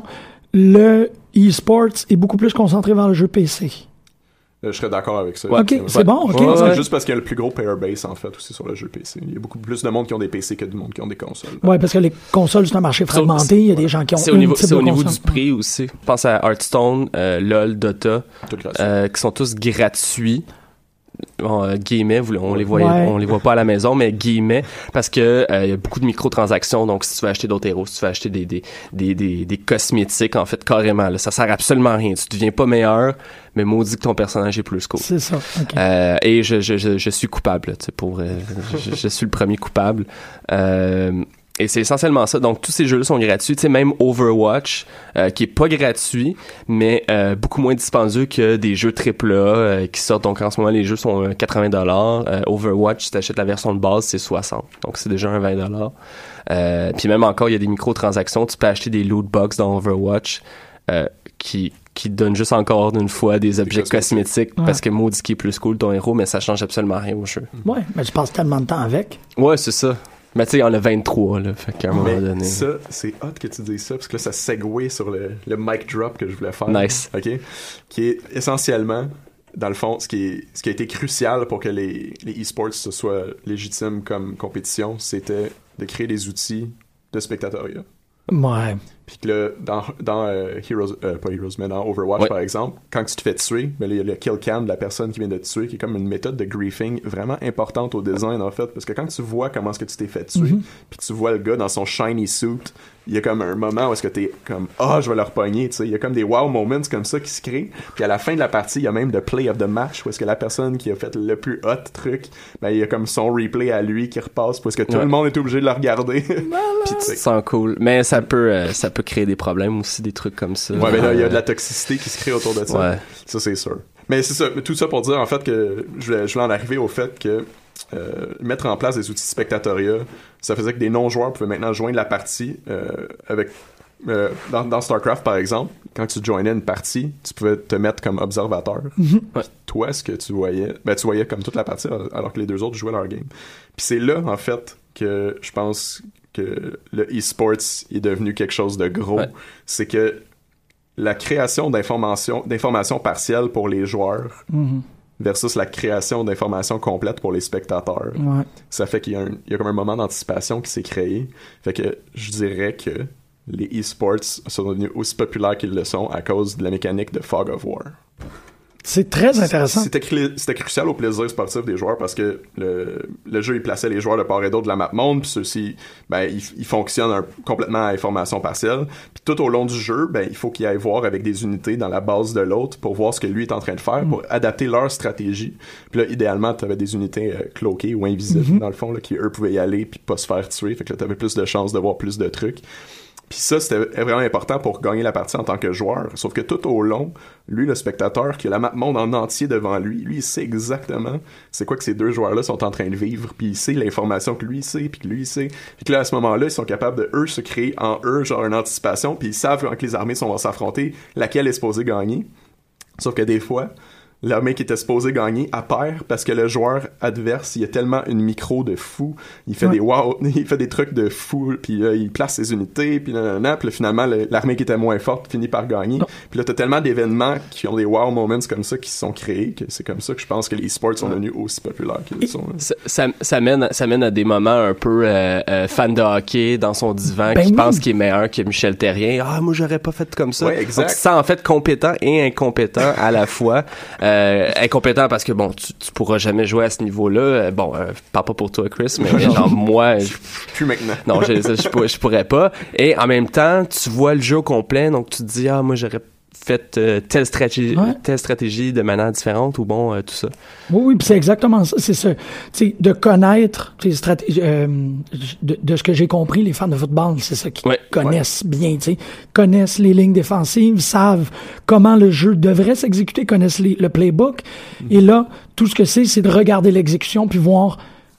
Le e-sports est beaucoup plus concentré vers le jeu P C. Euh, je serais d'accord avec ça. Ouais, ok, c'est ouais. bon, ok. Ouais, ouais. Ouais. Juste parce qu'il y a le plus gros player base, en fait, aussi sur le jeu P C. Il y a beaucoup plus de monde qui ont des P C que de monde qui ont des consoles. Ouais, parce que les consoles, c'est un marché fragmenté. Il y a des gens qui ont c'est une au niveau, type c'est de au niveau console. du prix aussi. Je pense à Hearthstone, euh, LoL, Dota, euh, qui sont tous gratuits. Bon, euh, guillemets, on les voit, ouais. on les voit pas à la maison, mais guillemets, parce que il euh, y a beaucoup de microtransactions. Donc, si tu veux acheter d'autres héros, si tu veux acheter des des des des, des cosmétiques, en fait, carrément, là, ça sert absolument à rien. Tu deviens pas meilleur, mais maudit que ton personnage est plus cool. C'est ça. Okay. Euh, et je je je, je suis coupable, tu sais, pour euh, je, je suis le premier coupable. Euh, Et c'est essentiellement ça. Donc, tous ces jeux-là sont gratuits. Tu sais, même Overwatch, euh, qui est pas gratuit, mais euh, beaucoup moins dispendieux que des jeux triple A euh, qui sortent. Donc, en ce moment, les jeux sont euh, quatre-vingts dollars. Euh, Overwatch, si t'achètes la version de base, c'est soixante. Donc, c'est déjà un vingt dollars. Euh, puis même encore, il y a des microtransactions. Tu peux acheter des loot box dans Overwatch euh, qui qui donnent juste encore une fois des objets des cosmétiques, cosmétiques ouais. parce que maudit qui est plus cool ton héros, mais ça change absolument rien au jeu. Ouais, mais tu passes tellement de temps avec. Ouais, c'est ça. Mais tu sais, il y en a vingt-trois, là, fait qu'à un moment mais donné... ça, c'est hot que tu dises ça, parce que là, ça segue sur le, le mic drop que je voulais faire. Nice. OK? Qui est essentiellement, dans le fond, ce qui, est, ce qui a été crucial pour que les, les e-sports se soient légitimes comme compétition, c'était de créer des outils de spectatoriat. Ouais. Puis que là, dans, dans euh, Heroes, euh, pas Heroes, mais dans Overwatch, ouais. par exemple, quand tu te fais tuer, ben, il y a le kill cam de la personne qui vient de te tuer, qui est comme une méthode de griefing vraiment importante au design, en fait, parce que quand tu vois comment est-ce que tu t'es fait tuer, mm-hmm. puis tu vois le gars dans son shiny suit, il y a comme un moment où est-ce que t'es comme « Ah, oh, je vais le repogner », tu sais, il y a comme des wow moments comme ça qui se créent, puis à la fin de la partie, il y a même le play of the match, où est-ce que la personne qui a fait le plus hot truc, ben il y a comme son replay à lui qui repasse, parce que tout ouais. le monde est obligé de le regarder. Puis tu te sens cool. Mais ça peut, euh, ça peut créer des problèmes aussi, des trucs comme ça. Ouais, mais là, il y a de la toxicité qui se crée autour de ça. Ouais. Ça, c'est sûr. Mais c'est ça, tout ça pour dire, en fait, que je voulais, je voulais en arriver au fait que Euh, mettre en place des outils de spectatoriat, ça faisait que des non-joueurs pouvaient maintenant joindre la partie euh, avec euh, dans, dans StarCraft par exemple, quand tu joignais une partie, tu pouvais te mettre comme observateur. Mm-hmm. Ouais. Toi, ce que tu voyais, ben tu voyais comme toute la partie alors que les deux autres jouaient leur game. Puis c'est là en fait que je pense que le e-sports est devenu quelque chose de gros. Ouais. C'est que la création d'informations d'informations partielles pour les joueurs. Mm-hmm. versus la création d'informations complètes pour les spectateurs. Ouais. Ça fait qu'il y a, un, il y a comme un moment d'anticipation qui s'est créé. Fait que je dirais que les e-sports sont devenus aussi populaires qu'ils le sont à cause de la mécanique de Fog of War. C'est très intéressant. C'était, cl- c'était crucial au plaisir sportif des joueurs parce que le, le jeu, il plaçait les joueurs de part et d'autre de la map monde, puis ceux-ci, ben, ils, ils fonctionnent un, complètement à information partielle. Puis tout au long du jeu, ben, il faut qu'ils aillent voir avec des unités dans la base de l'autre pour voir ce que lui est en train de faire, mm. pour adapter leur stratégie. Puis là, idéalement, tu avais des unités euh, cloquées ou invisibles, mm-hmm. dans le fond, là, qui, eux, pouvaient y aller puis pas se faire tuer. Fait que là, tu avais plus de chances de voir plus de trucs. Puis ça, c'était vraiment important pour gagner la partie en tant que joueur. Sauf que tout au long, lui, le spectateur, qui a la map monde en entier devant lui, lui, il sait exactement c'est quoi que ces deux joueurs-là sont en train de vivre. Puis il sait l'information que lui, il sait, puis que lui, il sait. Puis que là, à ce moment-là, ils sont capables de, eux, se créer en eux, genre, une anticipation. Puis ils savent, quand les armées sont, vont s'affronter, laquelle est supposée gagner. Sauf que des fois, l'armée qui était supposée gagner, elle perd parce que le joueur adverse, il a tellement une micro de fou, il fait ouais. des wow, il fait des trucs de fou, puis euh, il place ses unités, puis nanana, puis là, finalement, le, l'armée qui était moins forte finit par gagner. Non. Puis là, t'as tellement d'événements qui ont des wow moments comme ça qui se sont créés, que c'est comme ça que je pense que les sports sont devenus aussi populaires qu'ils sont. Ça, ça, ça, mène, ça mène à des moments un peu euh, euh, fan de hockey dans son divan, ben qui oui. pense qu'il est meilleur que Michel Therrien. Ah, moi, j'aurais pas fait comme ça. Ouais, exact. Donc, tu te sens en fait compétent et incompétent à la fois. Euh, incompétent parce que bon, tu, tu pourras jamais jouer à ce niveau-là. Euh, bon, euh, parle pas pour toi, Chris, mais genre moi, je, plus maintenant. Non, je, je, je, pourrais, je pourrais pas. Et en même temps, tu vois le jeu au complet, donc tu te dis ah moi j'aurais fait euh, telle stratégie, ouais. telle stratégie de manière différente ou bon euh, tout ça. Oui, oui, puis c'est exactement ça. C'est ça. Tu sais, de connaître les stratégies, euh, de, de ce que j'ai compris, les fans de football, c'est ça qu'ils ouais, connaissent ouais. bien. Tu sais, connaissent les lignes défensives, savent comment le jeu devrait s'exécuter, connaissent les, le playbook. Mm-hmm. Et là, tout ce que c'est, c'est de regarder l'exécution puis voir.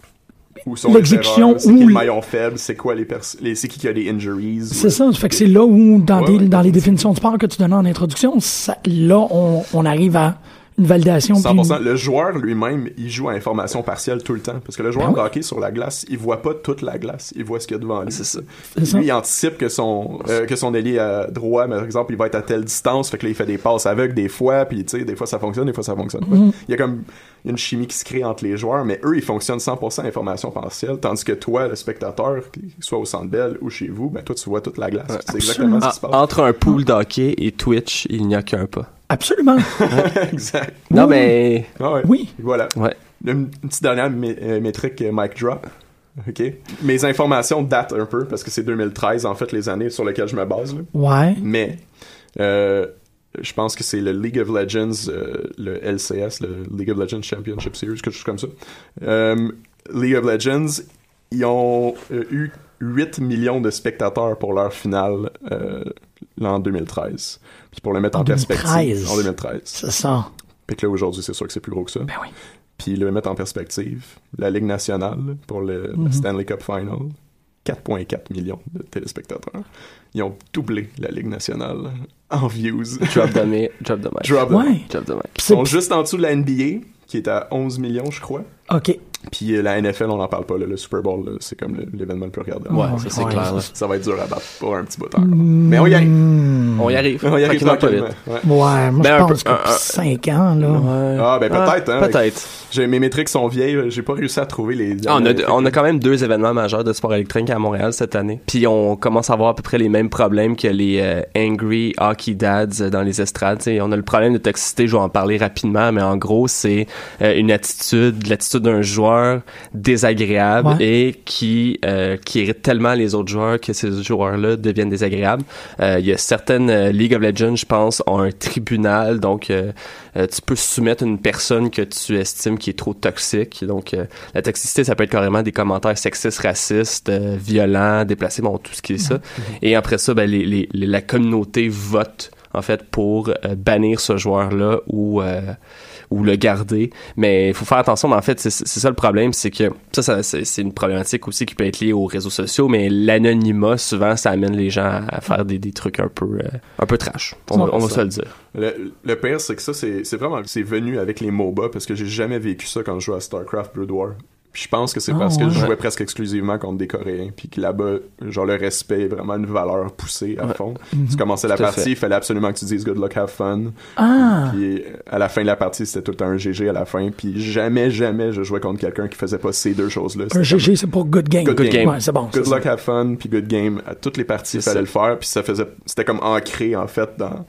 Où sont l'exécution, les c'est qui le maillon faible, c'est quoi les, pers- les c'est qui qui a des injuries. C'est ou... ça, fait que c'est là où, dans, ouais, des, ouais, dans les définitions de sport que tu donnais en introduction, ça, là, on, on arrive à une validation. cent pour cent. Puis... Le joueur lui-même, il joue à information partielle tout le temps. Parce que le joueur ben de hockey sur la glace, il voit pas toute la glace. Il voit ce qu'il y a devant lui. C'est ça. C'est lui, ça. Il anticipe que son, euh, que son ailier à droit, par exemple, il va être à telle distance. Fait que là, il fait des passes aveugles des fois. Puis, tu sais, des fois ça fonctionne, des fois ça fonctionne pas. Mm-hmm. Il y a comme une chimie qui se crée entre les joueurs. Mais eux, ils fonctionnent cent pour cent information partielle. Tandis que toi, le spectateur, soit au Centre Bell ou chez vous, ben toi, tu vois toute la glace. Ouais, c'est exactement ce qui se passe. Entre un pool d'hockey et Twitch, il n'y a qu'un pas. Absolument. Exact. Non, oui. mais... Ah ouais. Oui. Voilà. Ouais. Une, une petite dernière mé- euh, métrique, euh, mic drop. OK. Mes informations datent un peu, parce que c'est deux mille treize, en fait, les années sur lesquelles je me base. Là. Ouais. Mais, euh, je pense que c'est le League of Legends, euh, le L C S, le League of Legends Championship Series, quelque chose comme ça. Euh, League of Legends, ils ont euh, eu huit millions de spectateurs pour leur finale euh, en deux mille treize. Puis pour le mettre en, en perspective. En deux mille treize. C'est ça. Puis que là, aujourd'hui, c'est sûr que c'est plus gros que ça. Ben oui. Puis le mettre en perspective, la Ligue nationale pour le mm-hmm. Stanley Cup Final, quatre virgule quatre millions de téléspectateurs. Ils ont doublé la Ligue nationale en views. Drop the mic. Drop the mic. Drop the mic. Drop the mic. Ils sont juste en dessous de la N B A, qui est à onze millions, je crois. OK. Puis euh, la N F L, on n'en parle pas. Là, le Super Bowl, là, c'est comme le, l'événement le plus regardé. Ouais, ça c'est ouais, clair. Ça, ça va être dur à battre pour un petit bout de temps. Mm. Mais on y arrive. On y arrive. On y arrive tranquillement. Ouais, ouais moi ben, je pense que depuis cinq ans. Là. Ouais. Ah, ben peut-être. Ah, hein, peut-être. J'ai, mes métriques sont vieilles. J'ai pas réussi à trouver les... Ah, on, a, on a quand même deux événements majeurs de sport électronique à Montréal cette année. Puis on commence à avoir à peu près les mêmes problèmes que les euh, Angry Hockey Dads dans les estrades. T'sais, on a le problème de toxicité, je vais en parler rapidement, mais en gros, c'est euh, une attitude, l'attitude d'un joueur désagréable ouais. et qui euh, qui irrite tellement les autres joueurs que ces joueurs-là deviennent désagréables. Euh, il y a certaines euh, League of Legends, je pense, ont un tribunal, donc euh, euh, tu peux soumettre une personne que tu estimes qui est trop toxique. Donc euh, la toxicité, ça peut être carrément des commentaires sexistes, racistes, euh, violents, déplacés, bon, tout ce qui est ça. Mm-hmm. Et après ça, ben, les, les, les, la communauté vote en fait pour euh, bannir ce joueur-là ou euh, ou le garder, mais il faut faire attention. Mais en fait, c'est, c'est ça le problème, c'est que ça, ça c'est, c'est une problématique aussi qui peut être liée aux réseaux sociaux, mais l'anonymat, souvent, ça amène les gens à faire des, des trucs un peu euh, un peu trash. On, ouais, on va se le dire. Le, le pire, c'est que ça, c'est, c'est vraiment c'est venu avec les MOBA, parce que j'ai jamais vécu ça quand je jouais à StarCraft Brood War. Puis je pense que c'est parce oh, que ouais. je jouais presque exclusivement contre des Coréens, puis que là-bas, genre, le respect est vraiment une valeur poussée à fond. Mm-hmm. Tu commençais la Tout partie, il fallait absolument que tu dises « good luck, have fun ah. ». Puis à la fin de la partie, c'était tout le temps un G G à la fin, puis jamais, jamais je jouais contre quelqu'un qui faisait pas ces deux choses-là. C'était un G G, comme... c'est pour good game. Good, good game. game. Ouais, c'est bon. Good c'est luck, ça. have fun, puis good game. À toutes les parties, il fallait ça. le faire, puis ça faisait... C'était comme ancré, en fait, dans...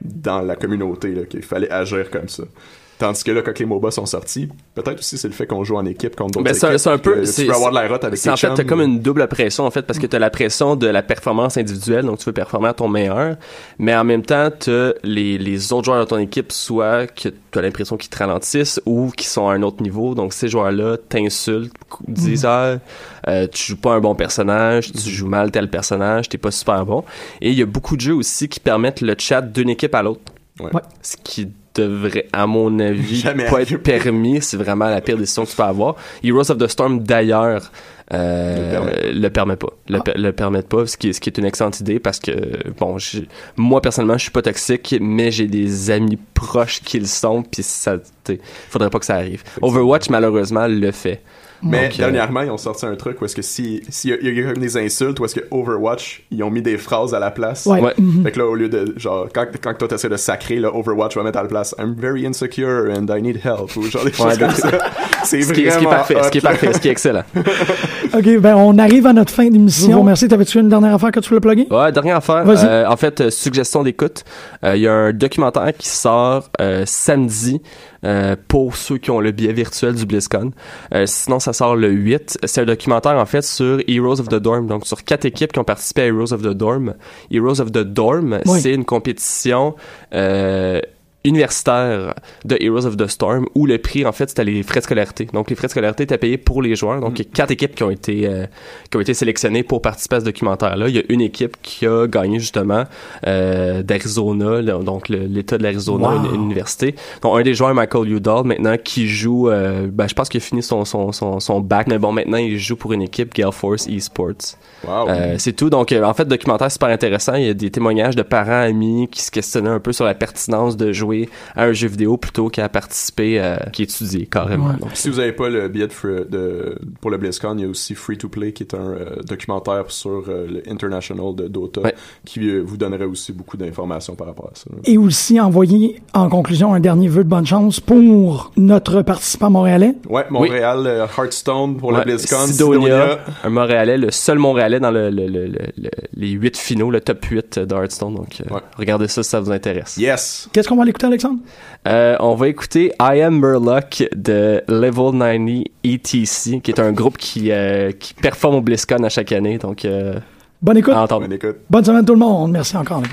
dans la communauté, là, qu'il fallait agir comme ça. Tandis que là, quand les M O B A sont sortis, peut-être aussi c'est le fait qu'on joue en équipe contre d'autres ben, équipes. C'est un peu... Tu peux avoir de la rote avec tes En fait, chums, t'as comme une double pression, en fait, parce que t'as la pression de la performance individuelle, donc tu veux performer à ton meilleur, mais en même temps, t'as les, les autres joueurs de ton équipe, soit que t'as l'impression qu'ils te ralentissent ou qu'ils sont à un autre niveau, donc ces joueurs-là t'insultent, disent « Ah, euh, tu joues pas un bon personnage, tu joues mal tel personnage, t'es pas super bon. » Et il y a beaucoup de jeux aussi qui permettent le chat d'une équipe à l'autre. Ouais. Ce qui devrait, à mon avis, Jamais pas arrivé. être permis. C'est vraiment la pire décision que tu peux avoir. Heroes of the Storm, d'ailleurs, euh, le, permet. le permet pas. Le, ah. le permet pas, ce qui, est, ce qui est une excellente idée parce que, bon, moi, personnellement, je suis pas toxique, mais j'ai des amis proches qui le sont, puis ça, faudrait pas que ça arrive. Overwatch, malheureusement, le fait. Mais Donc, dernièrement, euh... ils ont sorti un truc où est-ce que si, si y, a, y a des insultes, ou est-ce que Overwatch, ils ont mis des phrases à la place. Ouais. ouais. Mm-hmm. Fait que là, au lieu de, genre, quand, quand toi t'essaies de sacrer, là, Overwatch va mettre à la place I'm very insecure and I need help, ou genre des choses ouais, comme ça. C'est ce vraiment qui est, ce qui est parfait, hot, ce qui est parfait, ce qui est excellent. OK, ben on arrive à notre fin d'émission. Bon, merci. T'avais-tu une dernière affaire que tu voulais plugger? Ouais, dernière affaire. Euh, en fait, euh, suggestion d'écoute. Il euh, y a un documentaire qui sort euh, samedi euh, pour ceux qui ont le billet virtuel du BlizzCon. Euh, sinon, ça sort le huit. C'est un documentaire, en fait, sur Heroes of the Dorm. Donc, sur quatre équipes qui ont participé à Heroes of the Dorm. Heroes of the Dorm, oui. c'est une compétition... Euh, universitaire de Heroes of the Storm où le prix en fait c'était les frais de scolarité. Donc les frais de scolarité étaient payés pour les joueurs. Donc il y a quatre équipes qui ont été euh, qui ont été sélectionnées pour participer à ce documentaire là. Il y a une équipe qui a gagné justement euh, d'Arizona, donc le, l'État de l'Arizona, wow. une, une université. Donc un des joueurs, Michael Udall, maintenant qui joue euh, ben je pense qu'il a fini son son son son bac, mais bon maintenant il joue pour une équipe Gale Force Esports. Wow. Euh, c'est tout. Donc euh, en fait documentaire super intéressant. Il y a des témoignages de parents amis qui se questionnaient un peu sur la pertinence de jouer à un jeu vidéo plutôt qu'à participer euh, qui étudie carrément. Ouais. Donc, si vous n'avez pas le billet de, free, de pour le BlizzCon, il y a aussi Free to Play qui est un euh, documentaire sur euh, le International de Dota ouais. qui euh, vous donnerait aussi beaucoup d'informations par rapport à ça. Et aussi envoyer en conclusion un dernier vœu de bonne chance pour notre participant montréalais. Ouais, Montréal, oui. euh, Hearthstone pour ouais. le BlizzCon. Sidonia, Sidonia, un Montréalais, le seul Montréalais dans le, le, le, le, le, les huit finaux, le top huit de Hearthstone. Donc euh, ouais. regardez ça si ça vous intéresse. Yes! Qu'est-ce qu'on va aller écouter, Alexandre? Euh, on va écouter I Am Murloc de Level ninety E T C, qui est un groupe qui, euh, qui performe au BlizzCon à chaque année. Donc, euh, bonne écoute. Bonne écoute. Bonne semaine tout le monde. Merci encore.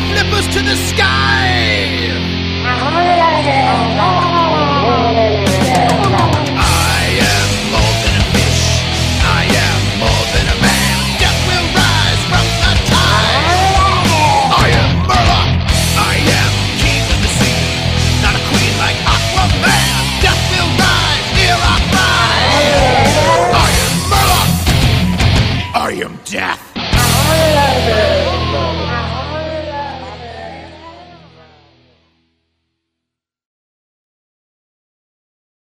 flippers to the sky. I am more than a fish. I am more than a man. Death will rise from the tide. I am Murloc. I am king of the sea. Not a queen like Aquaman. Death will rise, hear our cry. I am Murloc. I am death.